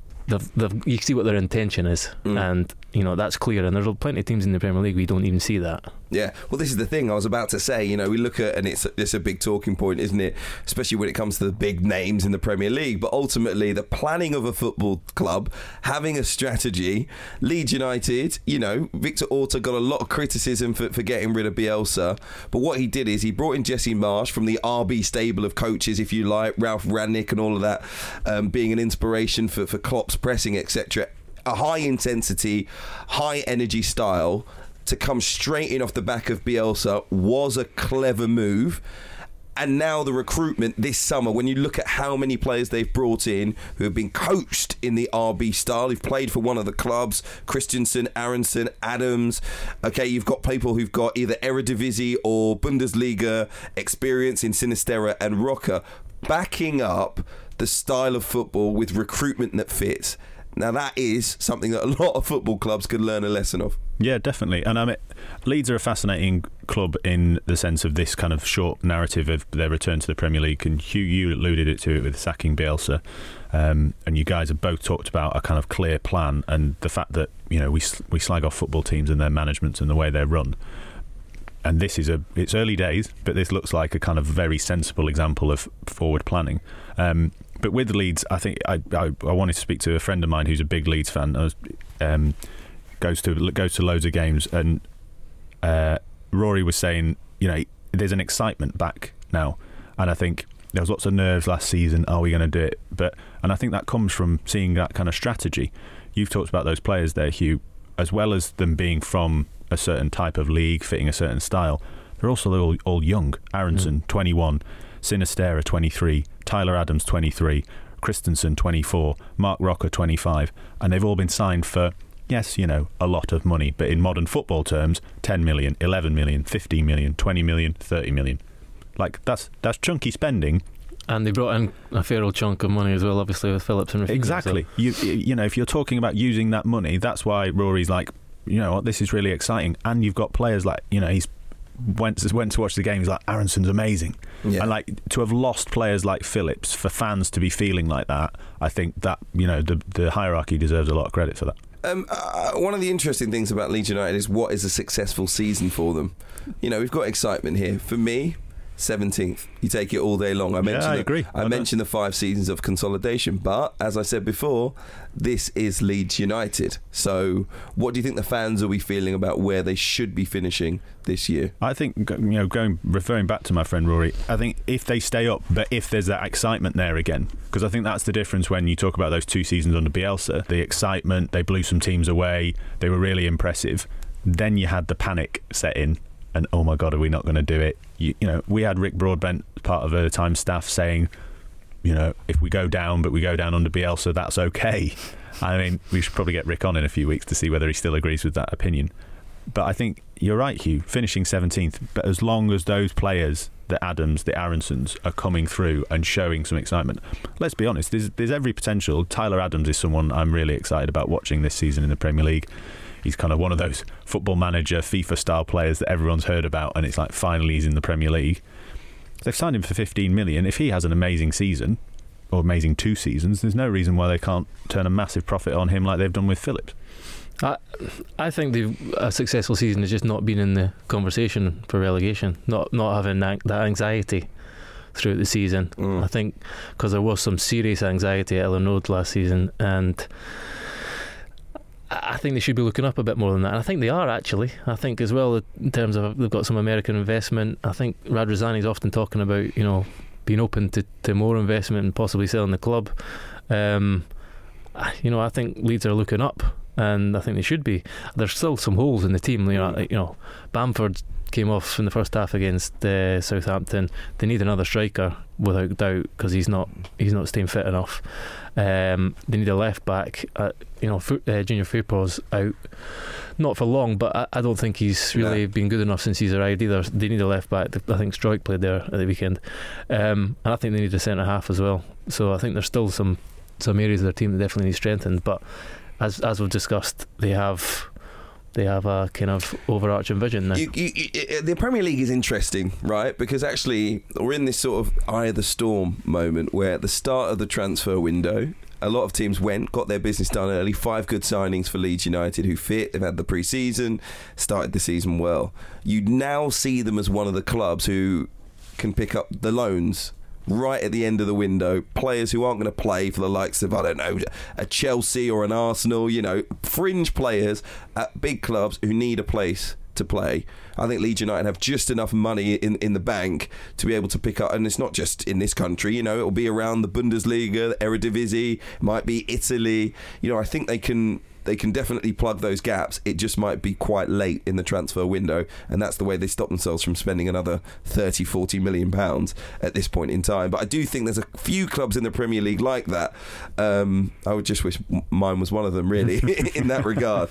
you see what their intention is, and that's clear. And there's plenty of teams in the Premier League we don't even see that. Yeah, well, this is the thing I was about to say. We look at, and it's a big talking point, isn't it? Especially when it comes to the big names in the Premier League. But ultimately, the planning of a football club, having a strategy. Leeds United, Victor Orta got a lot of criticism for getting rid of Bielsa. But what he did is he brought in Jesse Marsch from the RB stable of coaches, if you like, Ralph Rangnick and all of that, being an inspiration for Klopp's pressing, etc. A high intensity, high energy style to come straight in off the back of Bielsa was a clever move. And now the recruitment this summer, when you look at how many players they've brought in who have been coached in the RB style, who've played for one of the clubs, Christensen, Aronson, Adams. Okay, you've got people who've got either Eredivisie or Bundesliga experience in Sinisterra and Roca, backing up the style of football with recruitment that fits. Now that is something that a lot of football clubs could learn a lesson of. Yeah, definitely. And Leeds are a fascinating club in the sense of this kind of short narrative of their return to the Premier League. And Hugh, you alluded to it with sacking Bielsa, and you guys have both talked about a kind of clear plan and the fact that we slag off football teams and their management and the way they're run. And it's early days, but this looks like a kind of very sensible example of forward planning. But with Leeds, I think I wanted to speak to a friend of mine who's a big Leeds fan. Goes to loads of games, and Rory was saying, there's an excitement back now, and I think there was lots of nerves last season. Are we going to do it? And I think that comes from seeing that kind of strategy. You've talked about those players there, Hugh, as well as them being from a certain type of league, fitting a certain style. They're also all young. Aronson, 21. Sinisterra, 23. Tyler Adams, 23. Christensen 24, Mark Rocker 25, and they've all been signed for, yes, a lot of money, but in modern football terms, 10 million, 11 million, 15 million, 20 million, 30 million. Like, that's chunky spending. And they brought in a fair old chunk of money as well, obviously, with Phillips and Rafinha. Exactly. So. If you're talking about using that money, that's why Rory's like, you know what, this is really exciting. And you've got players like, he's went to watch the game, he's like, Aronson's amazing. Yeah. And like, to have lost players like Phillips, for fans to be feeling like that, I think that, the hierarchy deserves a lot of credit for that. One of the interesting things about Leeds United is what is a successful season for them. We've got excitement here. For me, 17th. You take it all day long. I agree. I mentioned the 5 seasons of consolidation, but as I said before, this is Leeds United. So what do you think the fans will be feeling about where they should be finishing this year? I think, referring back to my friend Rory, I think if they stay up, but if there's that excitement there again, because I think that's the difference when you talk about those 2 seasons under Bielsa, the excitement, they blew some teams away, they were really impressive. Then you had the panic set in, and oh my God, are we not going to do it? We had Rick Broadbent, part of the Times staff, saying, if we go down, but we go down under Bielsa, that's okay. I mean, we should probably get Rick on in a few weeks to see whether he still agrees with that opinion. But I think you're right, Hugh, finishing 17th. But as long as those players, the Adams, the Aronsons, are coming through and showing some excitement, let's be honest, there's every potential. Tyler Adams is someone I'm really excited about watching this season in the Premier League. He's kind of one of those Football Manager, FIFA-style players that everyone's heard about, and it's like, finally he's in the Premier League. They've signed him for 15 million. If he has an amazing season, or amazing 2 seasons, there's no reason why they can't turn a massive profit on him like they've done with Phillips. I think a successful season has just not been in the conversation for relegation, not having that anxiety throughout the season. I think because there was some serious anxiety at Ellen Road last season, and I think they should be looking up a bit more than that. And I think they are, actually. I think as well, in terms of they've got some American investment. I think Radrizzani's often talking about, being open to more investment and possibly selling the club. I think Leeds are looking up, and I think they should be. There's still some holes in the team. Bamford came off in the first half against Southampton. They need another striker without doubt, because he's not staying fit enough. They need a left back. Junior Firpo's out, not for long, but I don't think he's really been good enough since he's arrived either. They need a left back. I think Stroik played there at the weekend, and I think they need a centre half as well. So I think there's still some areas of their team that definitely need strengthened. But as we've discussed, they have a kind of overarching vision now. The Premier League is interesting, right? Because actually we're in this sort of eye of the storm moment where at the start of the transfer window, a lot of teams got their business done early. 5 good signings for Leeds United who fit. They've had the pre-season, started the season well. You now see them as one of the clubs who can pick up the loans right at the end of the window, players who aren't going to play for the likes of, I don't know, a Chelsea or an Arsenal, fringe players at big clubs who need a place to play. I think Leeds United have just enough money in the bank to be able to pick up, and it's not just in this country, it'll be around the Bundesliga, the Eredivisie, might be Italy. I think they can definitely plug those gaps. It just might be quite late in the transfer window, and that's the way they stop themselves from spending another 30-40 million pounds at this point in time. But I do think there's a few clubs in the Premier League like that. I would just wish mine was one of them, really, in that regard.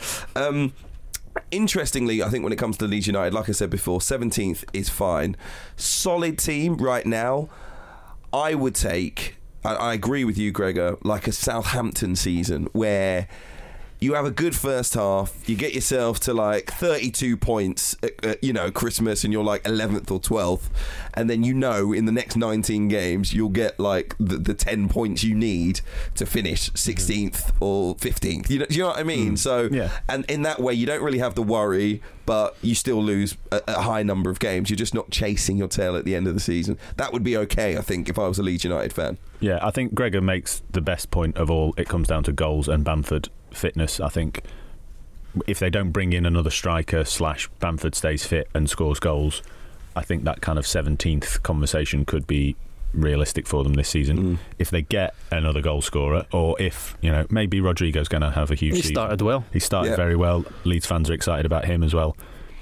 Interestingly, I think when it comes to Leeds United, like I said before, 17th is fine. Solid team right now. I would take, I agree with you, Gregor, like a Southampton season where you have a good first half, you get yourself to like 32 points at Christmas, and you're like 11th or 12th, and then in the next 19 games you'll get like the 10 points you need to finish 16th or 15th. Do you know what I mean? So, and in that way you don't really have to worry, but you still lose a high number of games. You're just not chasing your tail at the end of the season. That would be okay, I think, if I was a Leeds United fan. Yeah, I think Gregor makes the best point of all. It comes down to goals and Bamford fitness. I think if they don't bring in another striker / Bamford stays fit and scores goals, I think that kind of 17th conversation could be realistic for them this season. If they get another goal scorer, or if maybe Rodrigo's going to have a huge season. He started very well. Leeds fans are excited about him as well.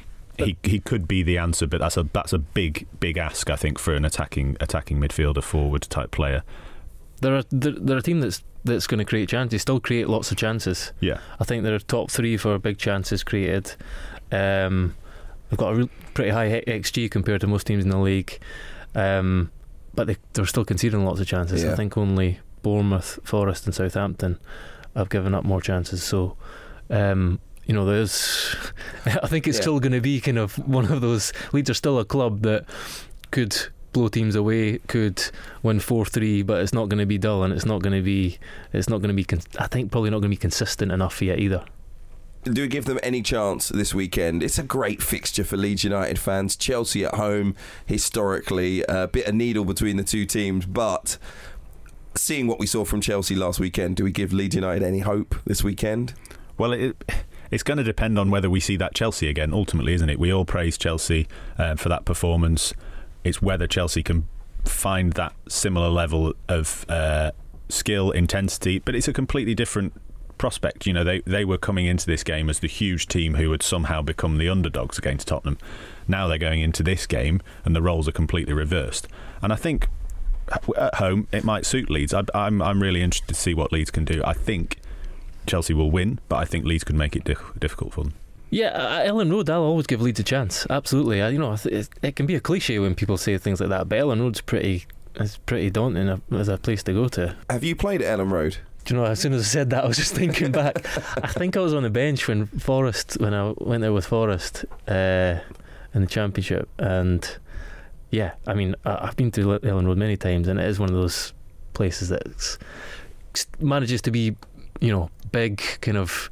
He could be the answer, but that's a big ask, I think, for an attacking midfielder, forward type player. they're a team that's going to create chances. Still create lots of chances. Yeah, I think they're top 3 for big chances created. They've got a pretty high XG compared to most teams in the league, but they're still conceding lots of chances. I think only Bournemouth, Forest and Southampton have given up more chances. So there's I think it's still going to be kind of one of those. Leeds are still a club that could blow teams away, could win 4-3, but it's not going to be dull, and it's not going to be I think probably not going to be consistent enough yet either. Do we give them any chance this weekend? It's a great fixture for Leeds United fans. Chelsea at home, historically, a bit of needle between the two teams, but seeing what we saw from Chelsea last weekend, do we give Leeds United any hope this weekend? Well, it's going to depend on whether we see that Chelsea again, ultimately, isn't it? We all praise Chelsea for that performance. It's whether Chelsea can find that similar level of skill, intensity, but it's a completely different prospect. They were coming into this game as the huge team who had somehow become the underdogs against Tottenham. Now they're going into this game and the roles are completely reversed. And I think at home it might suit Leeds. I'm really interested to see what Leeds can do. I think Chelsea will win, but I think Leeds could make it difficult for them. Yeah, at Ellen Road, I'll always give Leeds a chance. Absolutely. It can be a cliche when people say things like that, but Ellen Road's pretty daunting as a place to go to. Have you played at Ellen Road? Do you know, as soon as I said that, I was just thinking back. I think I was on the bench when I went there with Forest in the Championship, and yeah, I mean, I've been to Ellen Road many times, and it is one of those places that manages to be, big, kind of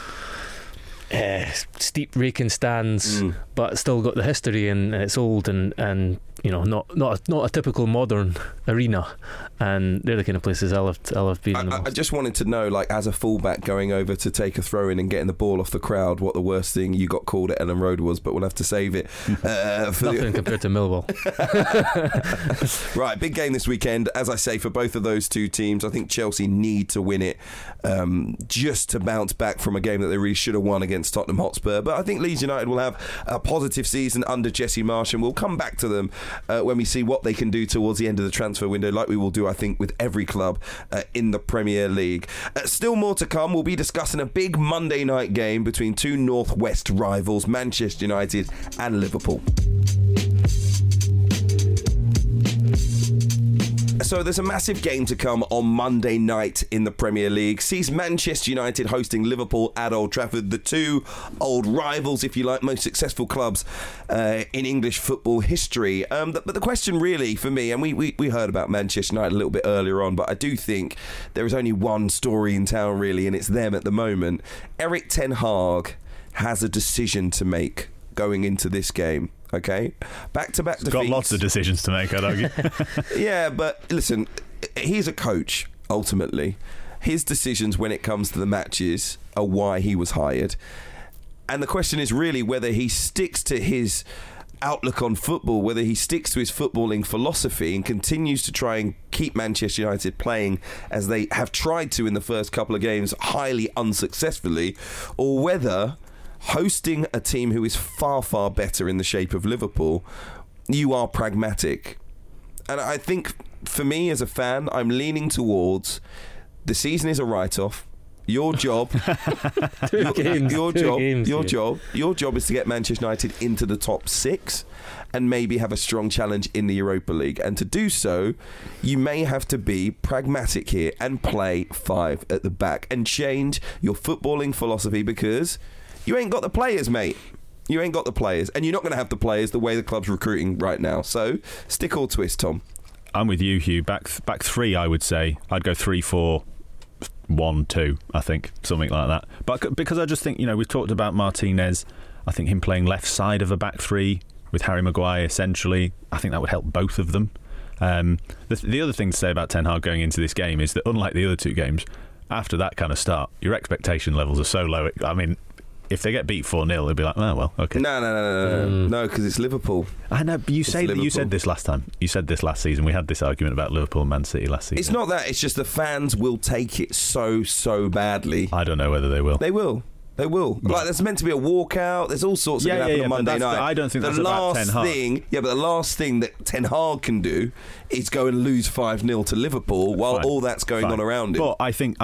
steep raking stands, but still got the history, and it's old and not a typical modern arena, and they're the kind of places I love being in the most. I just wanted to know, like, as a fullback going over to take a throw in and getting the ball off the crowd, what the worst thing you got called at Ellen Road was, but we'll have to save it for nothing compared to Millwall. Right, big game this weekend, as I say, for both of those two teams. I think Chelsea need to win it just to bounce back from a game that they really should have won against Tottenham Hotspur, but I think Leeds United will have a positive season under Jesse Marsch, and we'll come back to them when we see what they can do towards the end of the transfer window, like we will do, I think, with every club in the Premier League. Still more to come. We'll be discussing a big Monday night game between two Northwest rivals, Manchester United and Liverpool. So there's a massive game to come on Monday night in the Premier League. Sees Manchester United hosting Liverpool at Old Trafford, the two old rivals, if you like, most successful clubs in English football history. But the question really for me, and we heard about Manchester United a little bit earlier on, but I do think there is only one story in town really, and it's them at the moment. Erik ten Hag has a decision to make going into this game. Okay, back-to-back defeats. Got lots of decisions to make, I'd argue. Yeah, but listen, he's a coach, ultimately. His decisions when it comes to the matches are why he was hired. And the question is really whether he sticks to his outlook on football, whether he sticks to his footballing philosophy and continues to try and keep Manchester United playing as they have tried to in the first couple of games, highly unsuccessfully, or whether hosting a team who is far, far better in the shape of Liverpool, you are pragmatic. And I think, for me as a fan, I'm leaning towards the season is a write-off. Your job, your job is to get Manchester United into the top 6 and maybe have a strong challenge in the Europa League. And to do so, you may have to be pragmatic here and play 5 at the back and change your footballing philosophy, because you ain't got the players, mate. You ain't got the players. And you're not going to have the players the way the club's recruiting right now. So, stick or twist, Tom. I'm with you, Hugh. Back 3, I would say. I'd go 3-4-1-2, I think. Something like that. But because I just think, we've talked about Martinez. I think him playing left side of a back 3 with Harry Maguire, essentially. I think that would help both of them. The other thing to say about Ten Hag going into this game is that, unlike the other 2 games, after that kind of start, your expectation levels are so low. I mean, if they get beat 4-0, they'll be like, oh, well, okay. No, because it's Liverpool. I know, but you said this last time. You said this last season. We had this argument about Liverpool and Man City last season. It's not that. It's just the fans will take it so badly. I don't know whether they will. They will. They will. Like, there's meant to be a walkout. There's all sorts that can happen on Monday night. I don't think that's about Ten Hag. But the last thing that Ten Hag can do is go and lose 5-0 to Liverpool while all that's going on around him. But I think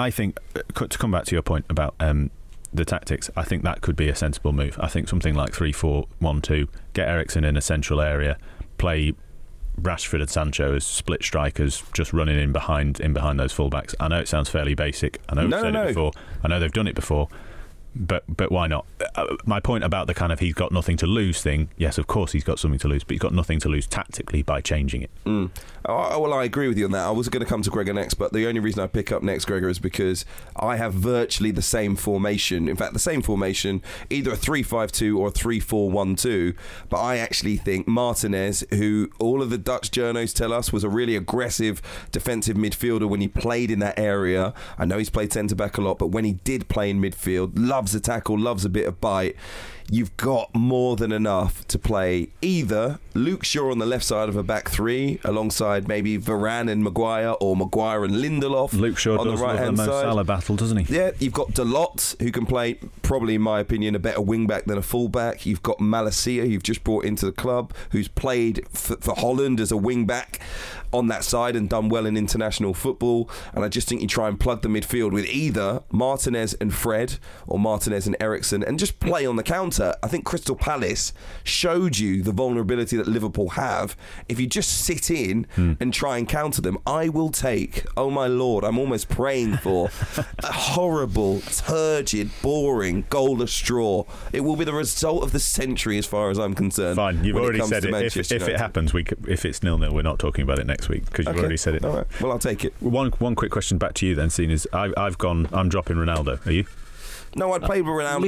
to come back to your point about the tactics, I think that could be a sensible move. I think something like 3-4-1-2, get Eriksen in a central area, play Rashford and Sancho as split strikers, just running in behind those fullbacks. I know it sounds fairly basic. I know we've said it before. I know they've done it before. But why not? My point about the kind of he's got nothing to lose thing, yes, of course he's got something to lose, but he's got nothing to lose tactically by changing it. Well, I agree with you on that. I was going to come to Gregor next, but the only reason I pick up next, Gregor, is because I have virtually the same formation. In fact, the same formation, either a 3-5-2 or a 3-4-1-2, but I actually think Martinez, who all of the Dutch journos tell us was a really aggressive defensive midfielder when he played in that area. I know he's played centre-back a lot, but when he did play in midfield, loves a tackle, loves a bit of bite. You've got more than enough to play either Luke Shaw on the left side of a back three alongside maybe Varane and Maguire, or Maguire and Lindelof. Luke Shaw on the right hand side. Mo Salah battle, doesn't he? Yeah, you've got Dalot, who can play, probably in my opinion, a better wing back than a full back. You've got Malacia, who you've just brought into the club, who's played for Holland as a wing back on that side and done well in international football. And I just think you try and plug the midfield with either Martinez and Fred or Martinez and Eriksen and just play on the counter. I think Crystal Palace showed you the vulnerability that Liverpool have. If you just sit in and try and counter them, I will take, oh my lord, I'm almost praying for a horrible, turgid, boring goalless straw. It will be the result of the century as far as I'm concerned. Fine, you've already said it. If it happens, if it's 0-0, we're not talking about it next week because you've already said it. All right. Well, I'll take it. One quick question back to you then, seeing as I'm dropping Ronaldo. Are you? No, I'd play with Ronaldo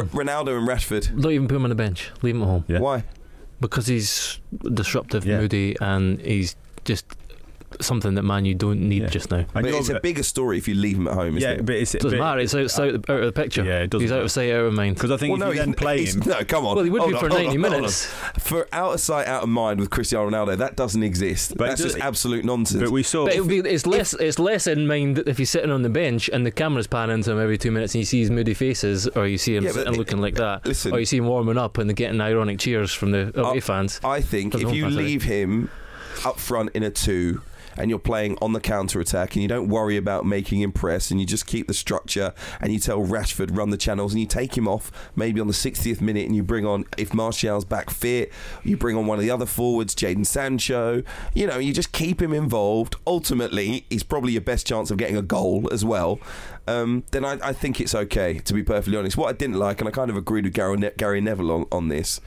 and Rashford. Don't even put him on the bench. Leave him at home. Yeah. Why? Because he's disruptive, moody, and he's just something that Man U don't need just now. But it's a bigger story if you leave him at home, isn't it? But it doesn't matter. It's out of the picture. Yeah, it doesn't. He's out of sight, out of mind. Because I think if you then play him... No, come on. Well, he would be for 90 minutes. For out of sight, out of mind with Cristiano Ronaldo, that doesn't exist. That's just absolute nonsense. But we saw... But it's less in mind if he's sitting on the bench and the camera's panning to him every 2 minutes and you see his moody faces, or you see him sitting looking like that, or you see him warming up and they're getting ironic cheers from the away fans. I think if you leave him up front in a 2... and you're playing on the counter-attack and you don't worry about making him press and you just keep the structure and you tell Rashford run the channels and you take him off maybe on the 60th minute and you bring on, if Martial's back fit, you bring on one of the other forwards, Jadon Sancho, you just keep him involved. Ultimately, he's probably your best chance of getting a goal as well. Then I think it's okay, to be perfectly honest. What I didn't like, and I kind of agreed with Gary Neville on this,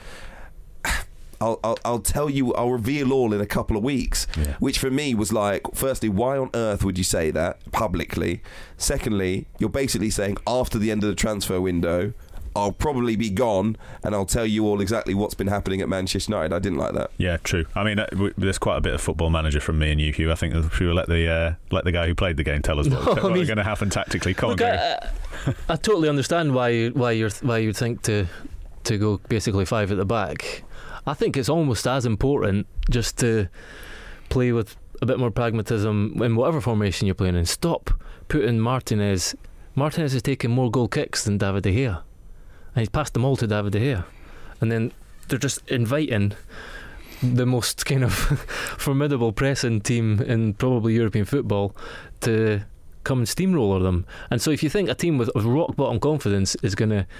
I'll tell you, I'll reveal all in a couple of weeks, which for me was like, firstly, why on earth would you say that publicly? Secondly, you're basically saying after the end of the transfer window, I'll probably be gone and I'll tell you all exactly what's been happening at Manchester United. I didn't like that. Yeah, true. I mean, there's quite a bit of Football Manager from me and you, Hugh. I think we'll let the guy who played the game tell us what's going to happen tactically. Come on, Gary. I totally understand why you'd think to go basically 5 at the back. I think it's almost as important just to play with a bit more pragmatism in whatever formation you're playing in. Stop putting Martinez. Martinez has taken more goal kicks than David De Gea, and he's passed them all to David De Gea. And then they're just inviting the most kind of formidable pressing team in probably European football to come and steamroller them. And so if you think a team with rock bottom confidence is going to,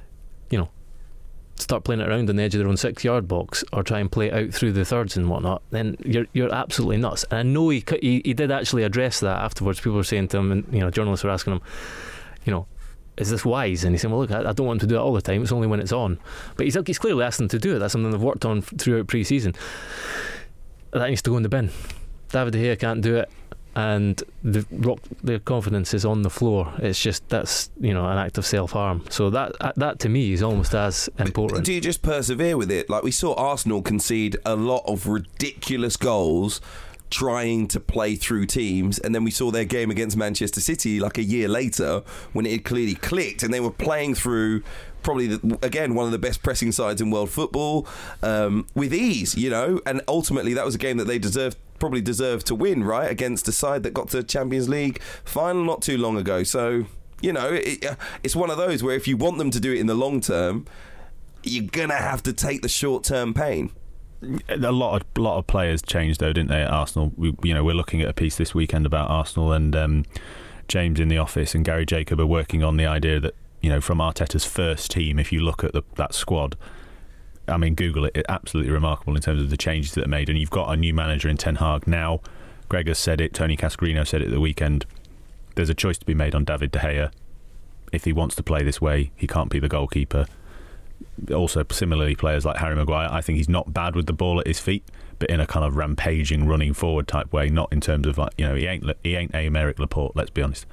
start playing it around on the edge of their own 6-yard box or try and play it out through the thirds and whatnot, then you're absolutely nuts. And I know he did actually address that afterwards. People were saying to him, and journalists were asking him, is this wise? And he said, well, look, I don't want him to do it all the time. It's only when it's on. But he's clearly asked them to do it. That's something they've worked on throughout pre-season. That needs to go in the bin. David De Gea can't do it, and their confidence is on the floor. It's just that's an act of self-harm. So that to me is almost as important. But do you just persevere with it? Like we saw Arsenal concede a lot of ridiculous goals trying to play through teams, and then we saw their game against Manchester City like a year later when it had clearly clicked and they were playing through probably again one of the best pressing sides in world football with ease, and ultimately that was a game that they probably deserved to win, right, against a side that got to Champions League final not too long ago. So You know, it's one of those where if you want them to do it in the long term, you're gonna have to take the short term pain. A lot of players changed though, didn't they, at Arsenal? We're looking at a piece this weekend about Arsenal, and James in the office and Gary Jacob are working on the idea that, from Arteta's first team, if you look at that squad, I mean, Google it, it's absolutely remarkable in terms of the changes that are made. And you've got a new manager in Ten Hag now. Greg has said it, Tony Cascarino said it at the weekend. There's a choice to be made on David De Gea. If he wants to play this way, he can't be the goalkeeper. Also, similarly, players like Harry Maguire, I think he's not bad with the ball at his feet, but in a kind of rampaging, running forward type way, not in terms of he ain't Aymeric Laporte, let's be honest.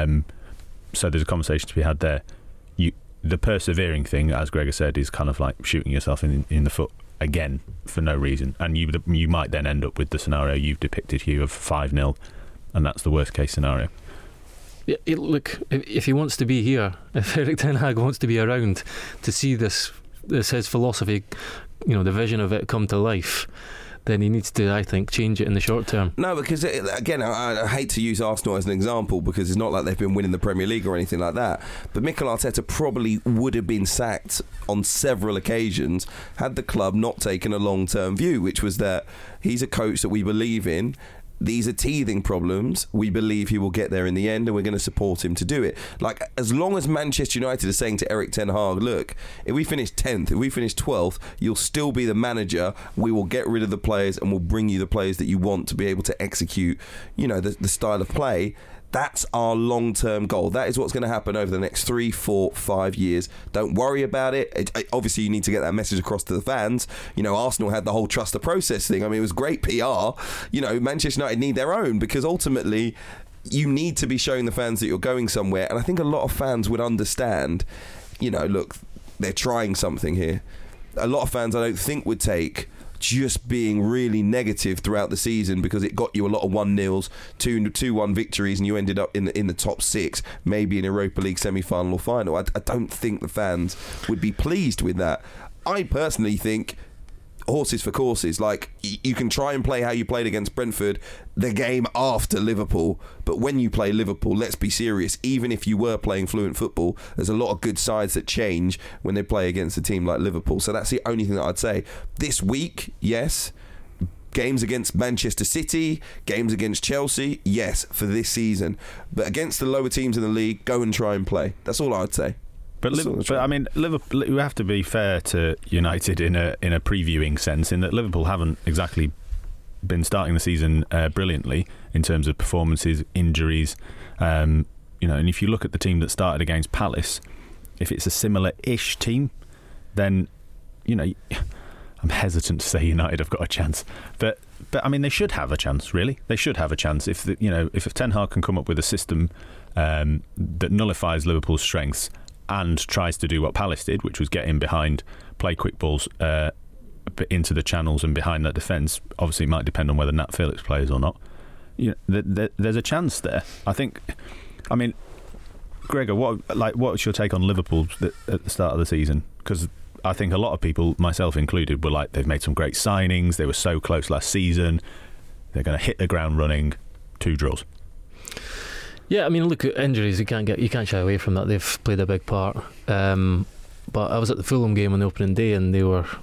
So there's a conversation to be had there. The persevering thing, as Greg has said, is kind of like shooting yourself in the foot again for no reason, and you might then end up with the scenario you've depicted, Hugh, of 5-0, and that's the worst case scenario. Yeah, look, if he wants to be here, if Erik Ten Hag wants to be around to see this his philosophy, the vision of it come to life, then he needs to, I think, change it in the short term. No, because, again, I hate to use Arsenal as an example because it's not like they've been winning the Premier League or anything like that, but Mikel Arteta probably would have been sacked on several occasions had the club not taken a long-term view, which was that he's a coach that we believe in. These are teething problems. We believe he will get there in the end, and we're going to support him to do it. Like, as long as Manchester United is saying to Erik Ten Hag, look, if we finish 10th, if we finish 12th, you'll still be the manager. We will get rid of the players and we'll bring you the players that you want to be able to execute, the style of play. That's our long-term goal. That is what's going to happen over the next 3, 4, 5 years. Don't worry about it. Obviously, you need to get that message across to the fans. Arsenal had the whole trust the process thing. I mean, it was great PR. Manchester United need their own because ultimately you need to be showing the fans that you're going somewhere. And I think a lot of fans would understand, look, they're trying something here. A lot of fans, I don't think, would take just being really negative throughout the season because it got you a lot of 1-0s, 2-1 victories, and you ended up in the top 6, maybe in a Europa League semi-final or final. I don't think the fans would be pleased with that. I personally think horses for courses. Like, you can try and play how you played against Brentford the game after Liverpool, but when you play Liverpool, let's be serious, even if you were playing fluent football, there's a lot of good sides that change when they play against a team like Liverpool. So that's the only thing that I'd say. This week, yes, games against Manchester City, games against Chelsea, yes, for this season, but against the lower teams in the league, go and try and play. That's all I'd say. But I mean, Liverpool, we have to be fair to United in a previewing sense, in that Liverpool haven't exactly been starting the season brilliantly in terms of performances, injuries, and if you look at the team that started against Palace, if it's a similar-ish team, then I'm hesitant to say United have got a chance, but I mean, they should have a chance. Really, they should have a chance if if Ten Hag can come up with a system that nullifies Liverpool's strengths and tries to do what Palace did, which was get in behind, play quick balls into the channels and behind that defence. Obviously, it might depend on whether Nat Phillips plays or not. There's a chance there. I think. I mean, Gregor, what's your take on Liverpool at the start of the season? Because I think a lot of people, myself included, were like, they've made some great signings. They were so close last season. They're going to hit the ground running. 2 draws. Yeah, I mean, look at injuries. You can't shy away from that. They've played a big part. But I was at the Fulham game on the opening day, and they were,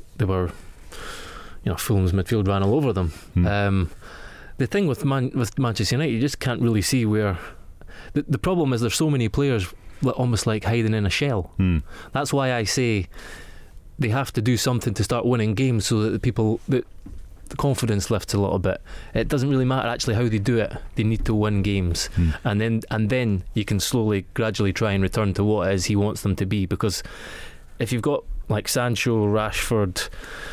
Fulham's midfield ran all over them. The thing with Manchester United, you just can't really see where. The problem is there's so many players almost like hiding in a shell. That's why I say they have to do something to start winning games, so that the confidence lifts a little bit. It doesn't really matter actually how they do it. They need to win games, and then you can gradually try and return to what it is he wants them to be. Because if you've got like Sancho, Rashford,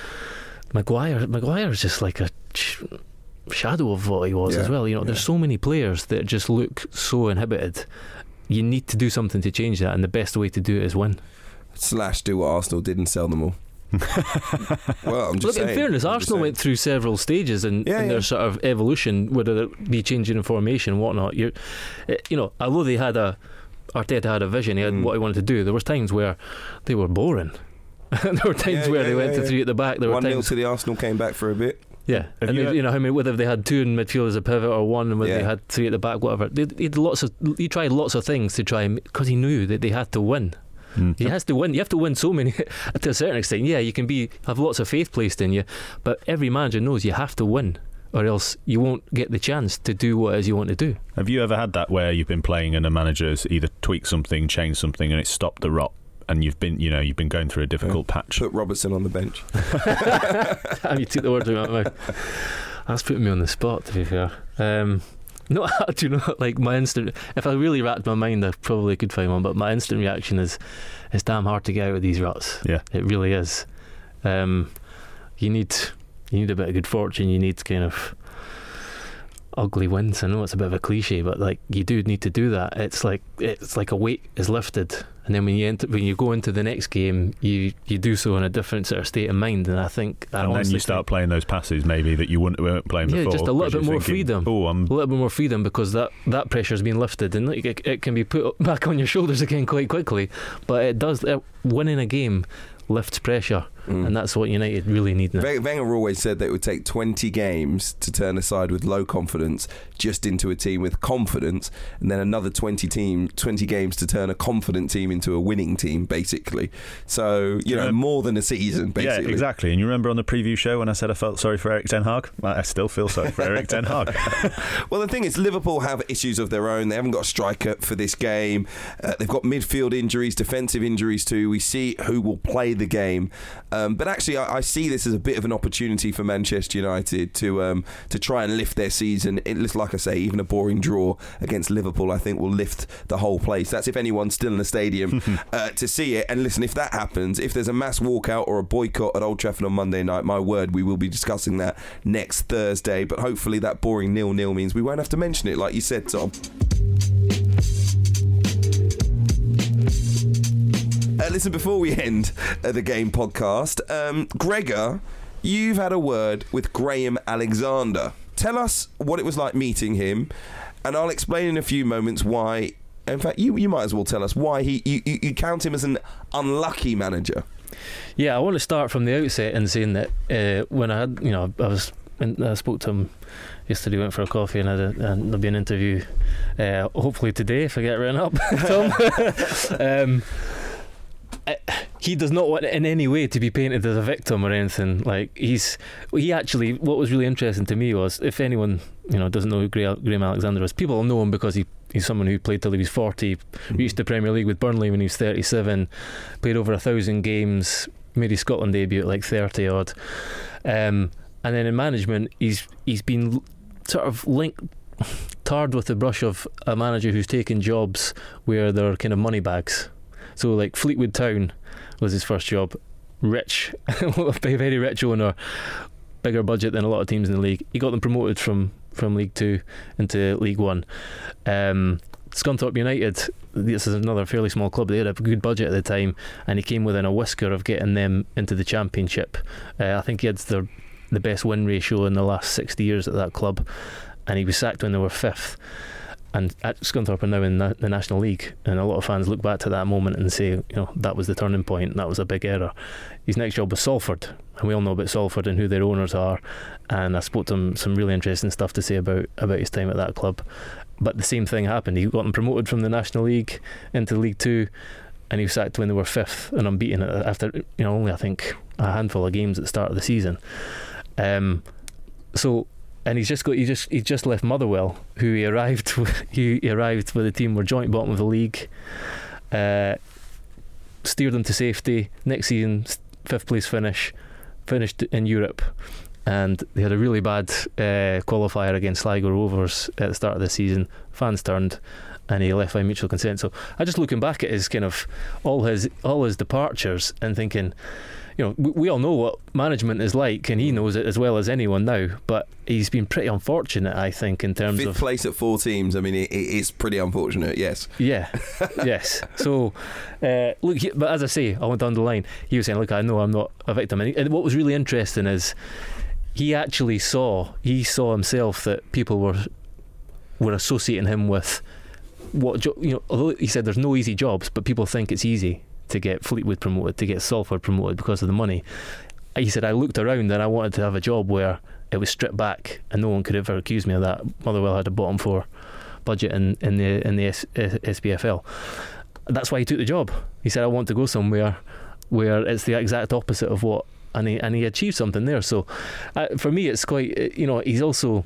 Maguire's just like a shadow of what he was as well. There's so many players that just look so inhibited. You need to do something to change that, and the best way to do it is win. / do what Arsenal did and sell them all. Well, I'm just saying. In fairness, Arsenal went through several stages in their sort of evolution, whether it be changing in formation and whatnot. Although Arteta had a vision, he had what he wanted to do, there was times where they were boring. There were times where they went to 3 at the back. There were 1-0 to the Arsenal, came back for a bit. Yeah, and you know, I mean, whether they had 2 in midfield as a pivot or 1, and whether they had 3 at the back, whatever. He tried lots of things to try, because he knew that they had to win. He has to win. You have to win so many to a certain extent. Yeah, you can have lots of faith placed in you, but every manager knows you have to win, or else you won't get the chance to do what it is you want to do. Have you ever had that where you've been playing and a manager's either tweaked something, changed something, and it's stopped the rot, and you've been going through a difficult patch? Put Robertson on the bench. You took the words out of my mouth. That's putting me on the spot, to be fair. No, do you know, like my instant, if I really racked my mind, I probably could find one, but my instant reaction is, it's damn hard to get out of these ruts. Yeah, it really is. You need a bit of good fortune. You need kind of ugly wins. I know it's a bit of a cliche, but like, you do need to do that. It's like a weight is lifted, and then when you go into the next game, you do so in a different sort of state of mind. And I think that, and then you start playing those passes maybe that you weren't playing before. Yeah, just a little bit more freedom. A little bit more freedom, because that pressure's been lifted, and like, it can be put back on your shoulders again quite quickly. But it does. Winning a game lifts pressure, and that's what United really need now. Wenger always said that it would take 20 games to turn a side with low confidence just into a team with confidence, and then another 20 games to turn a confident team into a winning team, basically. So, more than a season, basically. Yeah, exactly. And you remember on the preview show when I said I felt sorry for Erik ten Hag? I still feel sorry for Erik ten Hag. Well, the thing is, Liverpool have issues of their own. They haven't got a striker for this game. They've got midfield injuries, defensive injuries too. We see who will play the game. But actually, I see this as a bit of an opportunity for Manchester United to try and lift their season. It looks like I say, even a boring draw against Liverpool, I think, will lift the whole place. That's if anyone's still in the stadium to see it. And listen, if that happens, if there's a mass walkout or a boycott at Old Trafford on Monday night, my word, we will be discussing that next Thursday. But hopefully that boring 0-0 means we won't have to mention it, like you said, Tom. Listen, before we end the game podcast, Gregor, you've had a word with Graham Alexander. Tell us what it was like meeting him, and I'll explain in a few moments why. In fact, you might as well tell us why you count him as an unlucky manager. Yeah, I want to start from the outset and saying that when I had, I spoke to him yesterday, went for a coffee, and there'll be an interview hopefully today if I get it written up, Tom. He does not want in any way to be painted as a victim or anything. Like, he actually, what was really interesting to me was, if anyone doesn't know who Graham Alexander is, people will know him because he's someone who played till he was 40, reached the Premier League with Burnley when he was 37, played over 1,000 games, made his Scotland debut at like 30 odd, and then in management he's been sort of tarred with the brush of a manager who's taken jobs where they're kind of money bags. So like Fleetwood Town was his first job. Rich, very rich owner, bigger budget than a lot of teams in the league. He got them promoted from League 2 into League 1. Scunthorpe United, this is another fairly small club, they had a good budget at the time, and he came within a whisker of getting them into the Championship. I think he had the best win ratio in the last 60 years at that club, and he was sacked when they were 5th. And Scunthorpe are now in the National League, and a lot of fans look back to that moment and say, that was the turning point, and that was a big error. His next job was Salford, and we all know about Salford and who their owners are, and I spoke to him some really interesting stuff to say about his time at that club. But the same thing happened. He got them promoted from the National League into League 2, and he was sacked when they were 5th and unbeaten after only, I think, a handful of games at the start of the season. And he's just left Motherwell, who he arrived with a team were joint bottom of the league, steered them to safety. Next season, 5th place finished in Europe, and they had a really bad qualifier against Sligo Rovers at the start of the season. Fans turned, and he left by mutual consent. So I just looking back at his kind of all his departures and thinking, we all know what management is like, and he knows it as well as anyone now, but he's been pretty unfortunate, I think, in terms of 5th place at 4 teams. I mean, it's pretty unfortunate, yes. Yeah, yes. So, look, but as I say, I went down the line, he was saying, look, I know I'm not a victim. And what was really interesting is he actually saw himself that people were associating him with although he said there's no easy jobs, but people think it's easy to get Fleetwood promoted, to get Salford promoted because of the money. he said, I looked around and I wanted to have a job where it was stripped back and no one could ever accuse me of that. Motherwell had a bottom 4 budget in the SPFL. That's why he took the job. He said, I want to go somewhere where it's the exact opposite of what, and he achieved something there. So for me, it's quite, he's also,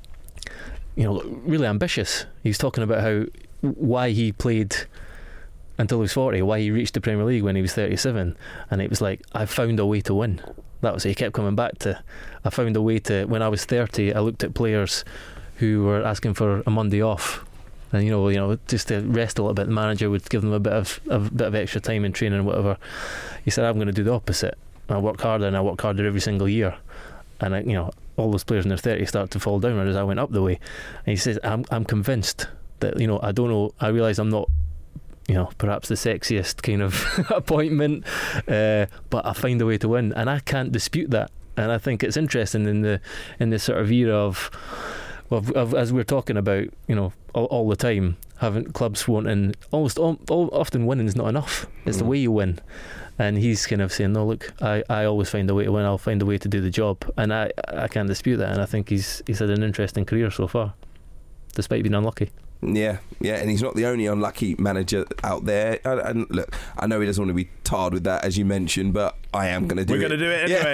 really ambitious. He's talking about why he played until he was 40, why he reached the Premier League when he was 37, and it was like, I found a way to win. That was it. He kept coming back to, I found a way to, when I was 30, I looked at players who were asking for a Monday off, and just to rest a little bit. The manager would give them a bit of extra time in training and whatever. He said, I'm going to do the opposite. I work harder, and I work harder every single year, and all those players in their 30s start to fall down as I went up the way. And he says, I'm convinced that, I don't know, I realise I'm not, perhaps the sexiest kind of appointment, but I find a way to win, and I can't dispute that. And I think it's interesting in the sort of era of as we're talking about, all the time, having clubs wanting often winning is not enough. It's the way you win. And he's kind of saying, no, look, I always find a way to win. I'll find a way to do the job, and I can't dispute that. And I think he's had an interesting career so far, despite being unlucky. Yeah, and he's not the only unlucky manager out there. And look, I know he doesn't want to be tarred with that, as you mentioned, but I am going to do it. We're going to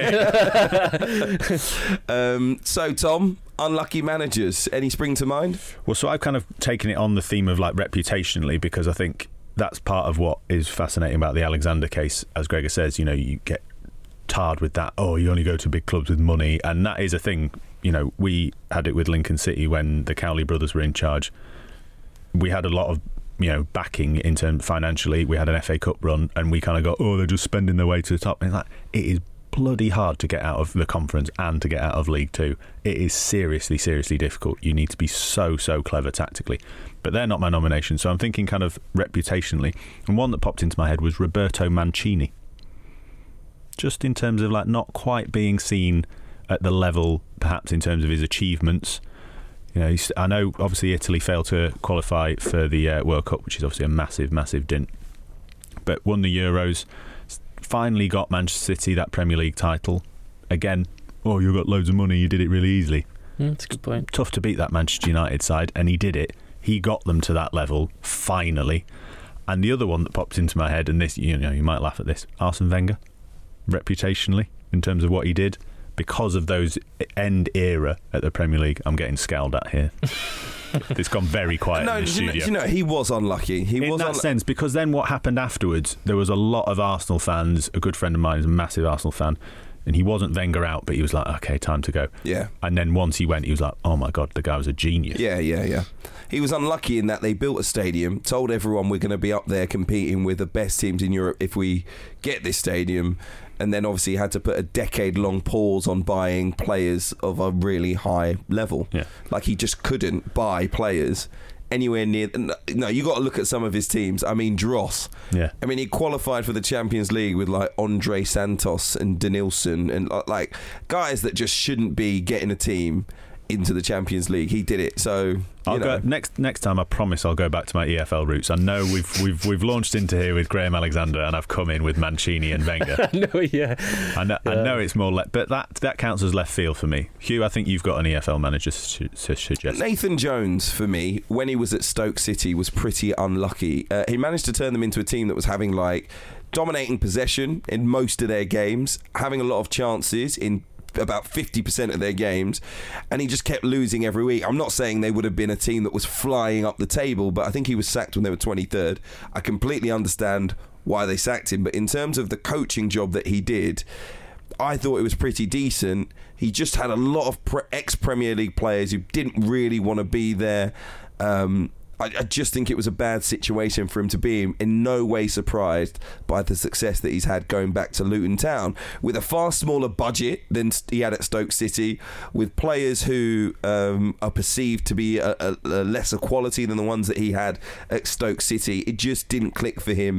do it anyway. So, Tom, unlucky managers, any spring to mind? Well, so I've kind of taken it on the theme of reputationally, because I think that's part of what is fascinating about the Alexander case. As Gregor says, you get tarred with that, you only go to big clubs with money, and that is a thing. We had it with Lincoln City when the Cowley brothers were in charge. We had a lot of backing in terms financially. We had an FA Cup run, and we kind of go, they're just spending their way to the top. And it is bloody hard to get out of the conference and to get out of League Two. It is seriously difficult. You need to be so clever tactically. But they're not my nomination, so I'm thinking kind of reputationally. And one that popped into my head was Roberto Mancini. Just in terms of not quite being seen at the level, perhaps in terms of his achievements. I know obviously Italy failed to qualify for the World Cup, which is obviously a massive dint, but won the Euros, finally got Manchester City that Premier League title. Again, you got loads of money, you did it really easily. That's a good point. Tough to beat that Manchester United side, and he did it. He got them to that level, finally. And the other one that popped into my head, and this, you might laugh at this, Arsene Wenger, reputationally, in terms of what he did. Because of those end era at the Premier League, I'm getting scowled at here. It's gone very quiet in the studio. He was unlucky. In that sense, because then what happened afterwards, there was a lot of Arsenal fans. A good friend of mine is a massive Arsenal fan, and he wasn't Wenger out, but he was like, okay, time to go. Yeah. And then once he went, he was like, oh my God, the guy was a genius. Yeah. He was unlucky in that they built a stadium, told everyone we're going to be up there competing with the best teams in Europe if we get this stadium, and then obviously had to put a decade-long pause on buying players of a really high level. Yeah. He just couldn't buy players anywhere near. No, you got to look at some of his teams. I mean, Dross. Yeah. I mean, he qualified for the Champions League with Andre Santos and Denilson and guys that just shouldn't be getting a team into the Champions League. He did it. So I'll go next time. I promise I'll go back to my EFL roots. I know we've launched into here with Graham Alexander, and I've come in with Mancini and Wenger. I know it's more but that counts as left field for me. Hugh, I think you've got an EFL manager to suggest. Nathan Jones, for me, when he was at Stoke City, was pretty unlucky. He managed to turn them into a team that was having dominating possession in most of their games, having a lot of chances in about 50% of their games, and he just kept losing every week. I'm not saying they would have been a team that was flying up the table, but I think he was sacked when they were 23rd. I completely understand why they sacked him, but in terms of the coaching job that he did, I thought it was pretty decent. He just had a lot of ex-Premier League players who didn't really want to be there. I just think it was a bad situation for him to be in no way surprised by the success that he's had going back to Luton Town with a far smaller budget than he had at Stoke City, with players who are perceived to be a lesser quality than the ones that he had at Stoke City. It just didn't click for him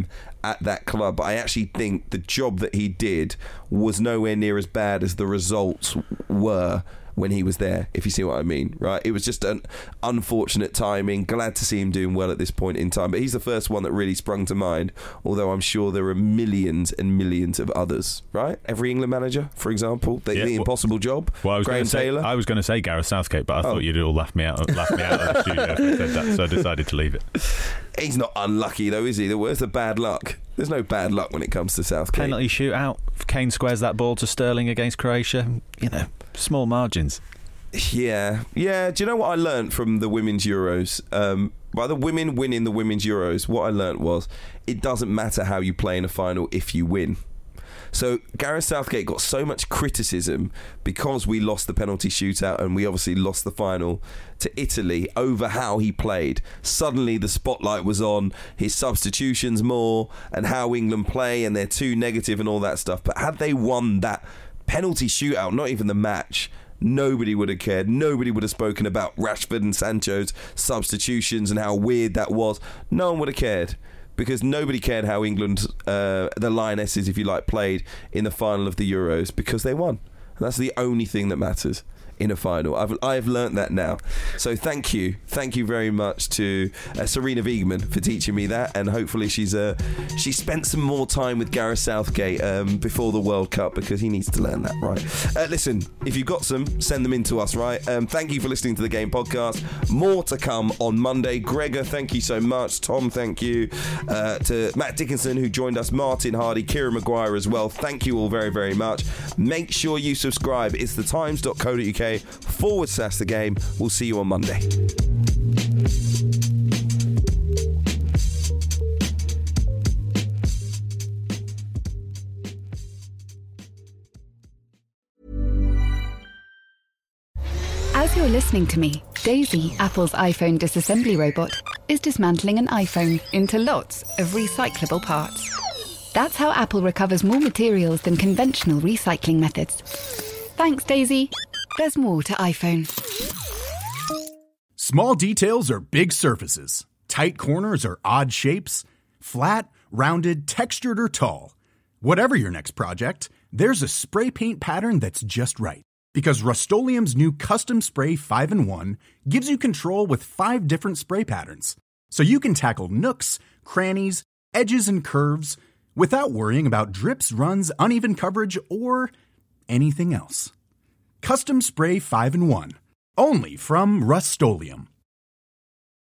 at that club. But I actually think the job that he did was nowhere near as bad as the results were when he was there, if you see what I mean, right? It was just an unfortunate timing. Glad to see him doing well at this point in time. But he's the first one that really sprung to mind, although I'm sure there are millions and millions of others, right? Every England manager, for example, the impossible job. Well, Graham Taylor. I was going to say Gareth Southgate, but I thought you'd all laugh me out of the studio if I said that, so I decided to leave it. He's not unlucky, though, is he? Where's the bad luck? There's no bad luck when it comes to Southgate. Penalty shootout. Kane squares that ball to Sterling against Croatia. Small margins. Yeah. Do you know what I learnt from the Women's Euros? By the women winning the Women's Euros, what I learnt was it doesn't matter how you play in a final if you win. So Gareth Southgate got so much criticism because we lost the penalty shootout and we obviously lost the final to Italy over how he played. Suddenly the spotlight was on his substitutions more and how England play, and they're too negative and all that stuff. But had they won that penalty shootout, not even the match, nobody would have cared. Nobody would have spoken about Rashford and Sancho's substitutions and how weird that was. No one would have cared, because nobody cared how England, the Lionesses, if you like, played in the final of the Euros, because they won. And that's the only thing that matters in a final. I've learnt that now. So thank you very much to Serena Wiegman for teaching me that, and hopefully she spent some more time with Gareth Southgate before the World Cup, because he needs to learn that, right? Listen, if you've got some, send them in to us, right? Thank you for listening to the Game Podcast. More to come on Monday. Gregor, thank you so much. Tom, thank you. To Matt Dickinson, who joined us, Martin Hardy, Kieran Maguire as well. Thank you all very, very much. Make sure you subscribe. It's thetimes.co.uk/the game. We'll see you on Monday. As you're listening to me, Daisy, Apple's iPhone disassembly robot, is dismantling an iPhone into lots of recyclable parts. That's how Apple recovers more materials than conventional recycling methods. Thanks, Daisy. There's more to iPhone. Small details are big surfaces. Tight corners are odd shapes. Flat, rounded, textured, or tall. Whatever your next project, there's a spray paint pattern that's just right. Because Rust-Oleum's new Custom Spray 5-in-1 gives you control with 5 different spray patterns. So you can tackle nooks, crannies, edges, and curves without worrying about drips, runs, uneven coverage, or anything else. Custom Spray 5-in-1. Only from Rust-Oleum.